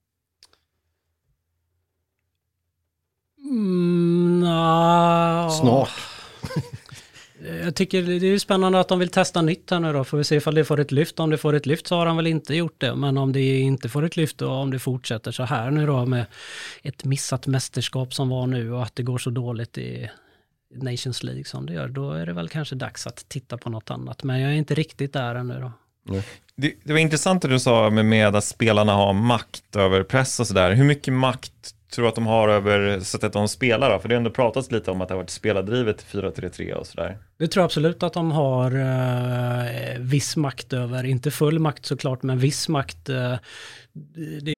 Mm, na, Snart. Jag tycker det är ju spännande att de vill testa nytt här nu då. Får vi se ifall det får ett lyft. Om det får ett lyft så har han väl inte gjort det. Men om det inte får ett lyft och om det fortsätter så här nu då med ett missat mästerskap som var nu och att det går så dåligt i Nations League som det gör. Då är det väl kanske dags att titta på något annat. Men jag är inte riktigt där ännu då. Det, det var intressant att du sa med, med att spelarna har makt över press och sådär. Hur mycket makt tror du att de har över sättet de spelar då? För det har ändå pratats lite om att det har varit spelardrivet fyra tre tre och sådär. Det tror jag absolut att de har eh, viss makt över. Inte full makt såklart, men viss makt. Eh, det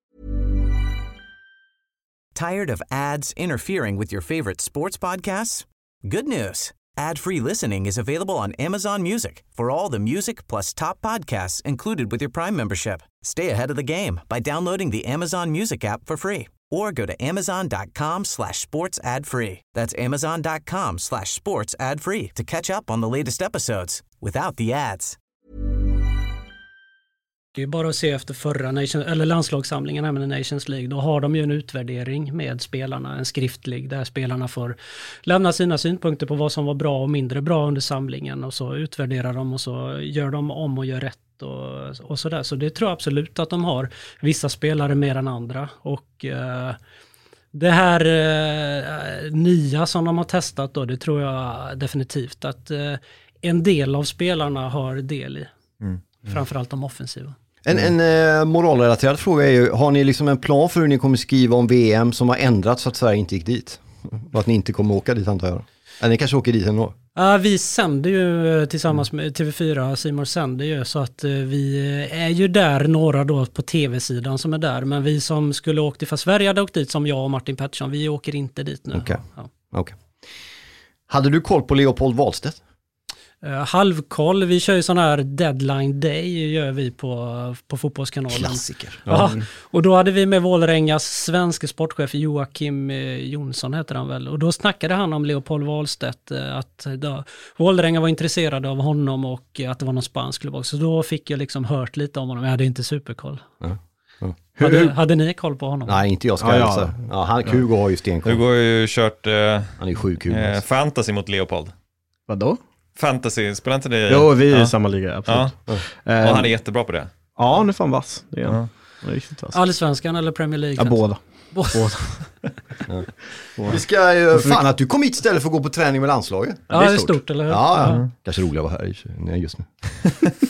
Tired of ads interfering with your favorite sports podcasts? Good news. Ad-free listening is available on Amazon Music for all the music plus top podcasts included with your Prime membership. Stay ahead of the game by downloading the Amazon Music app for free or go to amazon.com slash sports ad free. That's amazon.com slash sports ad free to catch up on the latest episodes without the ads. Det är bara att se efter förra nation, eller landslagssamlingen här med Nations League. Då har de ju en utvärdering med spelarna, en skriftlig, där spelarna får lämna sina synpunkter på vad som var bra och mindre bra under samlingen. Och så utvärderar de och så gör de om och gör rätt och, och sådär. Så det tror jag absolut att de har vissa spelare mer än andra. Och eh, det här eh, nya som de har testat då, det tror jag definitivt att eh, en del av spelarna har del i. Mm. Framförallt de offensiva. En, en eh, moralrelaterad fråga är ju, har ni liksom en plan för hur ni kommer skriva om V M som har ändrats så att Sverige inte gick dit? Och att ni inte kommer åka dit antar jag. Eller ni kanske åker dit ändå? Ja, vi sänder ju tillsammans med T V fyra, Simon sänder ju så att vi är ju där några då på tv-sidan som är där. Men vi som skulle åkt ifall Sverige hade åkt dit som jag och Martin Pettersson, vi åker inte dit nu. Okej. Ja. Okay. Hade du koll på Leopold Wahlstedt? Uh, halvkoll, vi kör ju sån här deadline day gör vi på, på fotbollskanalen. Klassiker. Ja, och då hade vi med Vålerengas svenska sportchef Joakim eh, Jonsson heter han väl. Och då snackade han om Leopold Wahlstedt, eh, att då, Vålerenga var intresserade av honom och eh, att det var någon spansk klubb också. Så då fick jag liksom hört lite om honom, jag hade inte superkoll. Ja. Ja. Hade, Hur, hade ni koll på honom? Nej, inte jag ska ja, ja. alltså. Ja, han, Hugo har ju stenkoll. Hugo har ju kört eh, Han är sjuk Hugo. eh, fantasy mot Leopold. Vadå? Fantasy, spelar inte det? Jo, vi är ja. i samma liga, absolut. Ja. Ja. Och han är jättebra på det. Ja, han är fan vass. Det är han. Ja. Han är riktigt vass. Allsvenskan eller Premier League? Ja, båda. Båda. båda. Vi ska ju, fan att du kom hit istället för att gå på träning med landslaget. Ja, det är stort, eller hur? Ja, ja. Kanske roligare att vara här nej, just nu.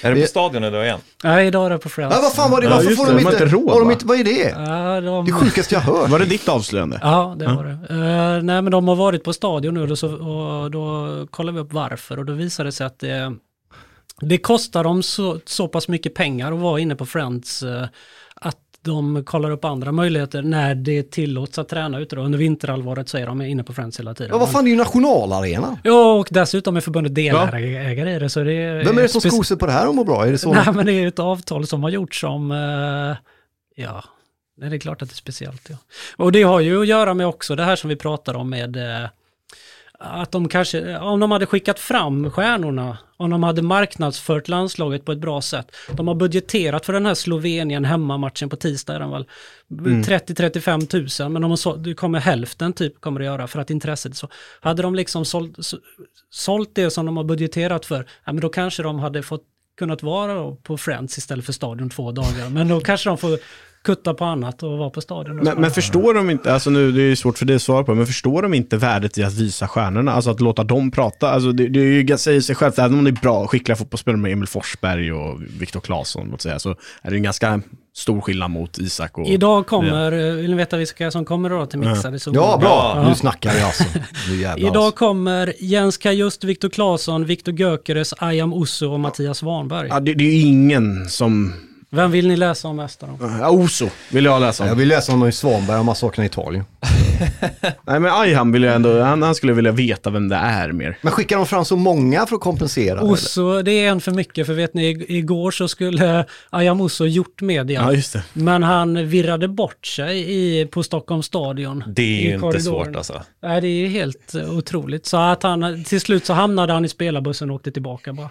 Är det på stadion idag igen? Nej, idag är det på Friends. Ja, vad fan var det? Ja, Varför just får det, de de har inte, inte råd, har de va? inte, vad är det? Ja, de... Det sjukaste jag hört. Var det ditt avslöjande? Ja, det var det. Uh, nej, men de har varit på stadion nu och, så, och då kollar vi upp varför och då visar det sig att det, det kostar dem så, så pass mycket pengar att vara inne på Friends uh, att de kollar upp andra möjligheter när det tillåts att träna ute. Då. Under vinterhalvåret så är de inne på Friends hela tiden. Ja, vad fan, det är ju nationalarena. Ja, och dessutom är förbundet delägare i det. Så det är, Vem är det som skor sig på det här och mår bra? Är det så? Nej, men det är ett avtal som har gjorts som, uh, ja, det är klart att det är speciellt. Ja. Och det har ju att göra med också det här som vi pratar om med uh, att de kanske, om de hade skickat fram stjärnorna, om de hade marknadsfört landslaget på ett bra sätt. De har budgeterat för den här Slovenien hemmamatchen på tisdag, är den väl mm. trettio till trettiofem tusen, men de har så, det kommer hälften typ kommer det göra för att intresset är så. Hade de liksom sålt, sålt det som de har budgeterat för, ja, men då kanske de hade fått kunnat vara på Friends istället för stadion två dagar, men då kanske de får kutta på annat och vara på stadion. Men, men förstår de inte, alltså nu det är svårt för dig att svara på, men förstår de inte värdet i att visa stjärnorna, alltså att låta dem prata, alltså det, det är ju, säger sig självt, även om det är bra, skickliga fotbollsspelare med Emil Forsberg och Viktor Claesson, låt säga, så är det en ganska stor skillnad mot Isak och... Idag kommer, ja. Vill ni veta vilka som kommer då till mixade? Ja, ja bra, ja. Nu snackar vi alltså. Idag alltså. Kommer Jens Kajust, Viktor Claesson, Viktor Gökeres, Ayam Usso och Mattias Svanberg. Ja, det, det är ju ingen som... Vem vill ni läsa om mest då? Ja, Oso vill jag läsa om. Jag vill läsa om Svanberg och massakern i Italien. Nej, men Ayam vill jag ändå, han, han skulle vilja veta vem det är mer. Men skickar de fram så många för att kompensera? Oso, det är en för mycket, för vet ni, igår så skulle Ayam Usso gjort media. Ja, just det. Men han virrade bort sig i, på Stockholms stadion. Det är ju inte svårt alltså. Nej, det är ju helt otroligt. Så att han, till slut så hamnade han i spelarbussen och åkte tillbaka bara.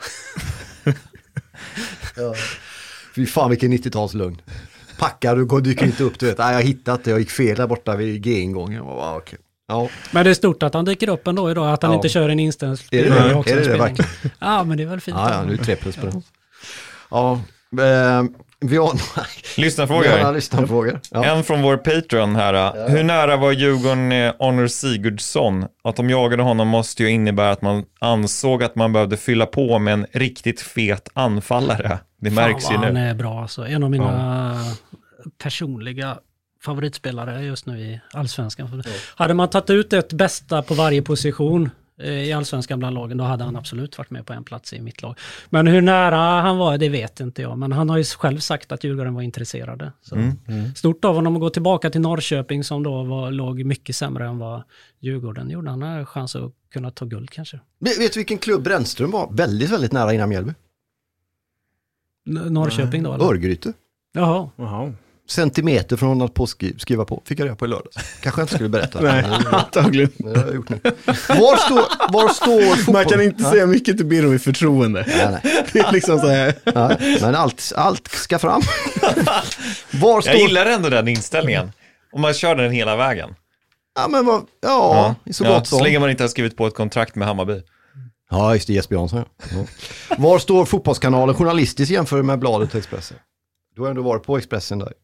Ja. Fy fan vilken nittiotalslugn. Packar och dyker inte upp, du vet. Nej, jag har hittat det, jag gick fel där borta vid G-ingången. Ja, okay. Ja. Men det är stort att han dyker upp ändå idag, att han ja. inte kör en inställningsspel. Är det det, är det, det verkligen? Ja, men det är väl fint. Ja, ja, nu är det tre plus på det. Ja, eh, vi har lyssnarfrågor. lyssnarfrågor. Ja. En från vår Patreon här. Ja. Hur nära var Djurgården eh, Honor Sigurdsson? Att de jagade honom måste ju innebära att man ansåg att man behövde fylla på med en riktigt fet anfallare. Det märks ju nu. Han är bra alltså. En av mina ja. personliga favoritspelare just nu i Allsvenskan. Ja. Hade man tagit ut ett bästa på varje position i Allsvenskan bland lagen, då hade han absolut varit med på en plats i mitt lag. Men hur nära han var, det vet inte jag. Men han har ju själv sagt att Djurgården var intresserade. Så mm. Mm. Stort av honom att gå tillbaka till Norrköping som då var, låg mycket sämre än vad Djurgården gjorde. Han har chans att kunna ta guld kanske. Vet du vilken klubb Brännström var väldigt, väldigt nära innan Mjällby? N- Norrköping då? Eller? Örgryte. Jaha. Jaha. Centimeter från att på skri- skriva på. Fick jag det på i lördags. Kanske jag inte skulle berätta. Nej, antagligen. Det har jag gjort nu. Var står, var står fotboll? Man kan inte ja. säga mycket till Birro i förtroende. Nej, nej. Det är liksom så här. Ja, men allt, allt ska fram. Var står... Jag gillar ändå den inställningen. Om man kör den hela vägen. Ja, men vad, ja, ja. så ja, gott som. Så länge man inte har skrivit på ett kontrakt med Hammarby. Ja, just det, Jesper Jansson. Ja. Ja. Var står Fotbollskanalen journalistiskt jämför med Bladet och Expressen? Du har ändå varit på Expressen där.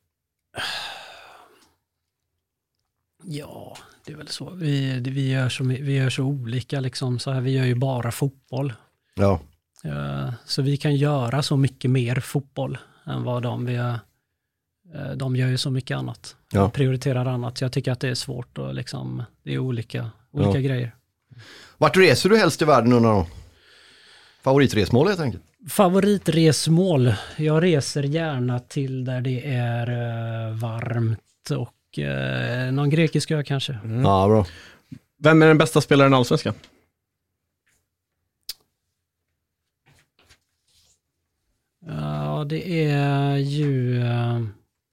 Ja, det är väl så. Vi, det, vi, gör, så vi gör så olika liksom. Så här, vi gör ju bara fotboll. Ja. Uh, så vi kan göra så mycket mer fotboll än vad de vi uh, de gör ju så mycket annat. Ja. De prioriterar annat. Så jag tycker att det är svårt och liksom, det är olika, olika ja. grejer. Vart reser du helst i världen under då? Favoritresmål helt enkelt? Favoritresmål? Jag reser gärna till där det är uh, varmt och uh, någon grekisk ö kanske. Mm. Ja, bra. Vem är den bästa spelaren i Allsvenskan? Ja, det är ju... Uh...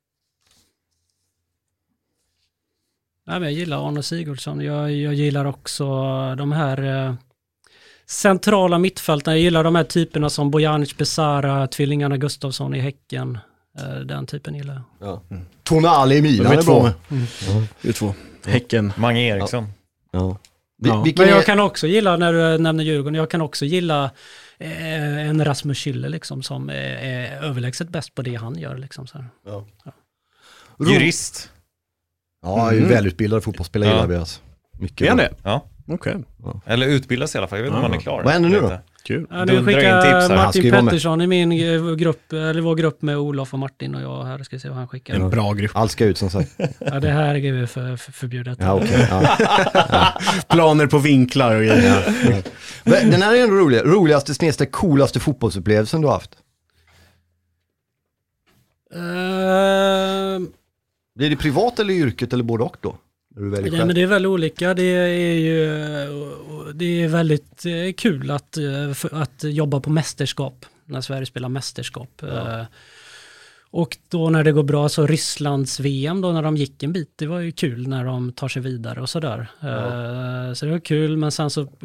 Nej, men jag gillar Arne Sigurdsson. Jag, jag gillar också de här uh, centrala mittfältarna. Jag gillar de här typerna som Bojanic, Besara, tvillingarna Gustafsson i Häcken. Uh, den typen gillar jag. Ja. Mm. Tonali i Milan är två. Mm. Mm. Det är två. Häcken. Mange Eriksson. Ja. Ja. Vi, ja. Men jag är... kan också gilla, när du nämner Djurgården, jag kan också gilla eh, en Rasmus Schiller liksom, som är, är överlägset bäst på det han gör. Liksom, så här. Ja. Ja. Jurist. Ja, mm. välutbildad fotbollsspelare gillar vi alltså. Mycket är det? Ja. Okej. Okay. Ja. Eller utbildas i alla fall, jag vet inte ja. om han är klar. Vad händer nu då? Kul. Ja, nu Dundra in skickar tips här. Han ska ju Martin vara med. Pettersson i min eh, grupp, eller vår grupp med Olof och Martin och jag här. Ska vi se vad han skickar. En bra grupp. Allt ska ut som sagt. Ja, det här är ju för, för förbjudet. Ja, okej. Ja. Planer på vinklar och grejer. Ja. Men den här är ändå rolig. Roligaste, snedstreck, coolaste fotbollsupplevelsen du har haft? Uh, Blir det privat eller yrket eller både och då? Är du väldigt Nej, själv? men det är väldigt olika. Det är ju det är väldigt eh, kul att, eh, för, att jobba på mästerskap, när Sverige spelar mästerskap. Ja. Eh, och då när det går bra, så Rysslands V M då när de gick en bit, det var ju kul när de tar sig vidare och sådär. Ja. Eh, så det var kul, men sen så eh,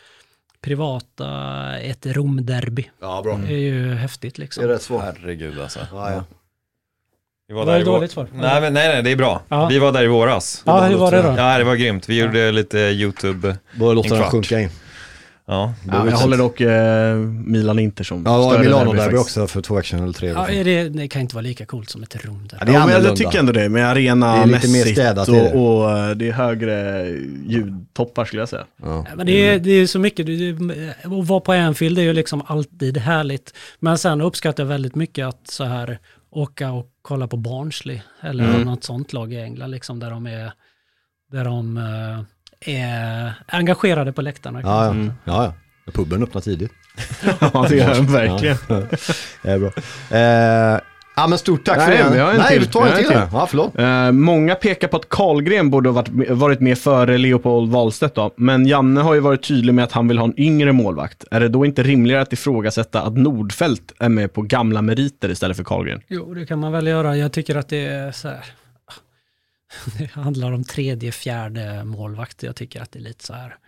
privata, ett Romderby. Ja, bra. Det är ju häftigt liksom. Det är rätt svårt. Herregud alltså. Ja, ja. Vi Var där det i vår- dåligt för? Nej, men, nej, nej, det är bra. Ja. Vi var där i våras. Ja, hur var det då? Ja, det var grymt. Vi gjorde lite YouTube. Bara låta En den kvart. sjunka in. Ja. Ja, jag håller dock eh, Milan-Inter som Ja, det var större Milano derby derby faktiskt. också för två veckor sedan eller tre. Ja, är det, det kan inte vara lika coolt som ett Rom där. Ja, det är Ja, men jag annorlunda. tycker ändå det, med arena Det är lite mer mässigt städat, och, är det. och eh, det är högre ljudtoppar skulle jag säga. Ja. Ja, men det är, det är så mycket, det- det- att vara på Anfield är ju liksom alltid härligt. Men sen uppskattar jag väldigt mycket att så här åka och kolla på Barnsley eller Mm. något sånt lag i England liksom, där de är, där de eh, är engagerade på läktarna. kan Ja, man ja. säga. ja, ja. Puben öppnar tidigt. Ja, det gör den verkligen. Ja, det är bra. Eh, ja, men stort tack Nej, för det. men jag har en Nej, till. du tar Jag en har en till. till. här. Ja, förlåt. Eh, många pekar på att Karlgren borde ha varit, varit med före Leopold Wahlstedt då. Men Janne har ju varit tydlig med att han vill ha en yngre målvakt. Är det då inte rimligare att ifrågasätta att Nordfeldt är med på gamla meriter istället för Karlgren? Jo, det kan man väl göra. Jag tycker att det är så här, det handlar om tredje, fjärde målvakt. Jag tycker att det är lite så här,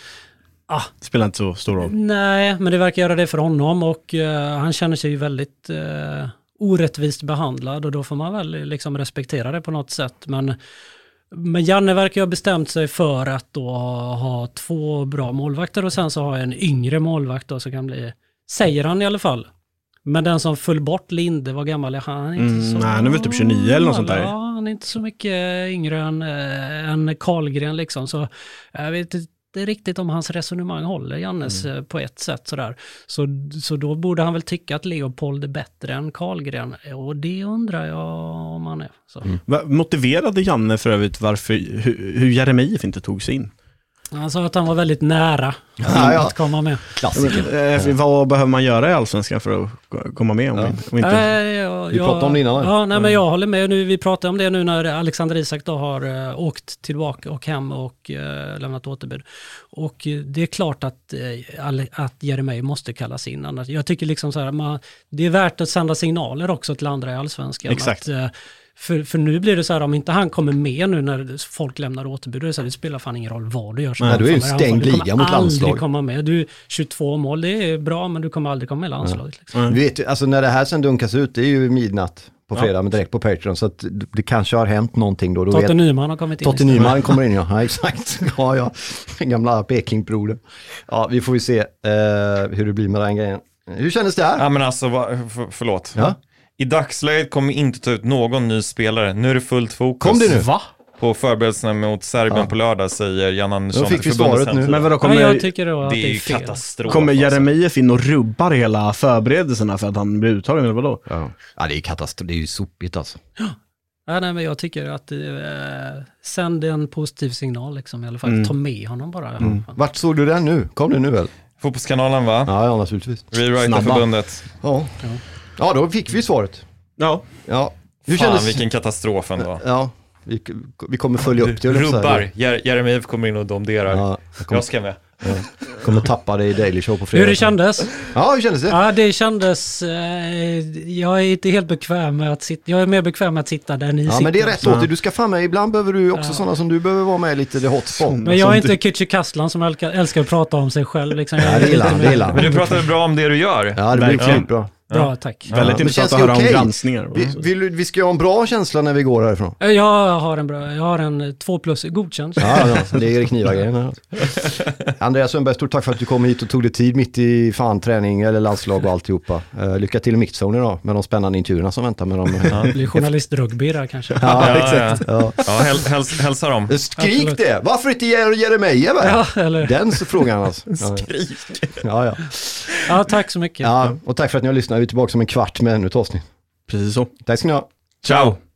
ah, Det spelar inte så stor roll. nej, men det verkar göra det för honom och eh, han känner sig ju väldigt eh, orättvist behandlad och då får man väl liksom respektera det på något sätt. Men, men Janne verkar ju ha bestämt sig för att då ha, ha två bra målvakter och sen så ha en yngre målvakt då, som kan bli, säger han i alla fall. Men den som föll bort, Linde, var gammal är han? Han är inte Mm, så, nej, han är väl typ tjugonio eller något sånt där. Ja, han är inte så mycket yngre än, äh, än Karlgren liksom. Så jag vet inte riktigt om hans resonemang håller, Jannes, mm. på ett sätt sådär. Så, så då borde han väl tycka att Leopold är bättre än Karlgren. Och det undrar jag om han är. Så. Mm. Va- Motiverade Janne för övrigt varför, hur, hur Jeremejeff inte tog sig in? Han sa att han var väldigt nära Ja, ja. att komma med. Klassiker. Eh, vad behöver man göra i Allsvenskan för att komma med? Om, Ja. om inte... Äh, jag, Vi pratade om det innan. Ja, nej, men jag håller med. Nu, vi pratade om det nu när Alexander Isak då har uh, åkt tillbaka och hem och uh, lämnat återbud. Och uh, det är klart att, uh, att Jeremejeff måste kallas in. Annars, jag tycker liksom så här, man, det är värt att sända signaler också till andra i Allsvenskan. Exakt. Att, uh, För, för nu blir det så här, om inte han kommer med nu när folk lämnar återbud, det, så här, det spelar fan ingen roll vad du gör. Nej, du är ju en stängd liga mot Du kommer landslag. aldrig komma med. Du, tjugotvå mål, det är bra, men du kommer aldrig komma med i landslaget. Liksom. Mm. Vi vet ju, alltså när det här sen dunkas ut, det är ju midnatt på fredag, Ja. men direkt på Patreon, så att det kanske har hänt någonting då. då Totte vet- Nyman har kommit in. Totte istället. Nyman kommer in, ja. Ja, exakt. Ja, ja. Gamla Pekingbrodern. Ja, vi får ju se eh, hur det blir med den grejen. Hur kändes det här? Ja, men alltså, va, för, förlåt. Ja. I dagsläget kommer inte ta ut någon ny spelare. Nu är det fullt fokus. Kom det nu? Va? På förberedelserna mot Serbien Ja. på lördag, säger Jan Andersson. Då fick vi förbundets svaret nu. hemsida. Men vadå, Ja, kommer, jag tycker då att Det det är är ju fel. katastrof. kommer alltså. Jeremejeff in och rubbar hela förberedelserna för att han blir uttagen eller vadå? Ja. Ja, det är ju katastrof. Det är ju sopigt alltså. Ja, nej, men jag tycker att eh, sänd en positiv signal liksom, i alla fall. Mm. Ta med honom bara. Mm. Vart såg du den nu? Kom det nu väl? Fotbollskanalen, va? Ja, ja, naturligtvis. Rewrite Snabba. förbundet. Ja. Ja, då fick vi svaret. Ja. Ja. Hur Fan, kändes... vilken katastrof ändå. Ja, vi, vi kommer följa upp det. höll jag på att säga. Rubbar. Jer- Jeremejeff kommer in och domderar. Ja, jag kommer, Jag ska med. kommer tappa det i Daily Show på fredag. Hur det kändes? Ja, hur kändes det? Ja, det kändes... Eh, jag är inte helt bekväm med att sitta... Jag är mer bekväm med att sitta där ni Ja, sitter. men det är rätt åt dig. Du ska fan med. Ibland behöver du också Ja. sådana som du behöver vara med lite, det hotspot. Men jag är inte Kitchi Kastlan som älskar, älskar att prata om sig själv. Liksom. Jag Ja, är det gillar lite han, mer- det gillar han. Men du pratade bra om det du gör. Ja, det blir Verkligen. skitbra. Bra, tack. Ja. Väldigt Men intressant känns att det höra okej? om granskningar. Vi, vill, du- vi ska ju ha en bra känsla när vi går härifrån. Jag har en bra, jag har en två plus godkänd. Ja, ja, det är knivargrejen här. Andreas Sundberg, stort tack för att du kom hit och tog dig tid mitt i fan träning eller landslag och alltihopa. Uh, lycka till i Mixzone idag med de spännande intervjuerna som väntar med dem. Ja. Blir journalist rugby där kanske. Ja, Ja, exakt. Ja. Ja, häl, häls, hälsa dem. Skrik Absolut. det! Varför inte Jer- Jeremejeff? Ja, eller? Den så frågan alltså. Ja, Skrik. ja, ja. Ja, tack så mycket. ja, och tack för att ni har lyssnat. Vi är tillbaka om en kvart med ännu ett avsnitt. Precis så. Tack ska ni ha. Ciao.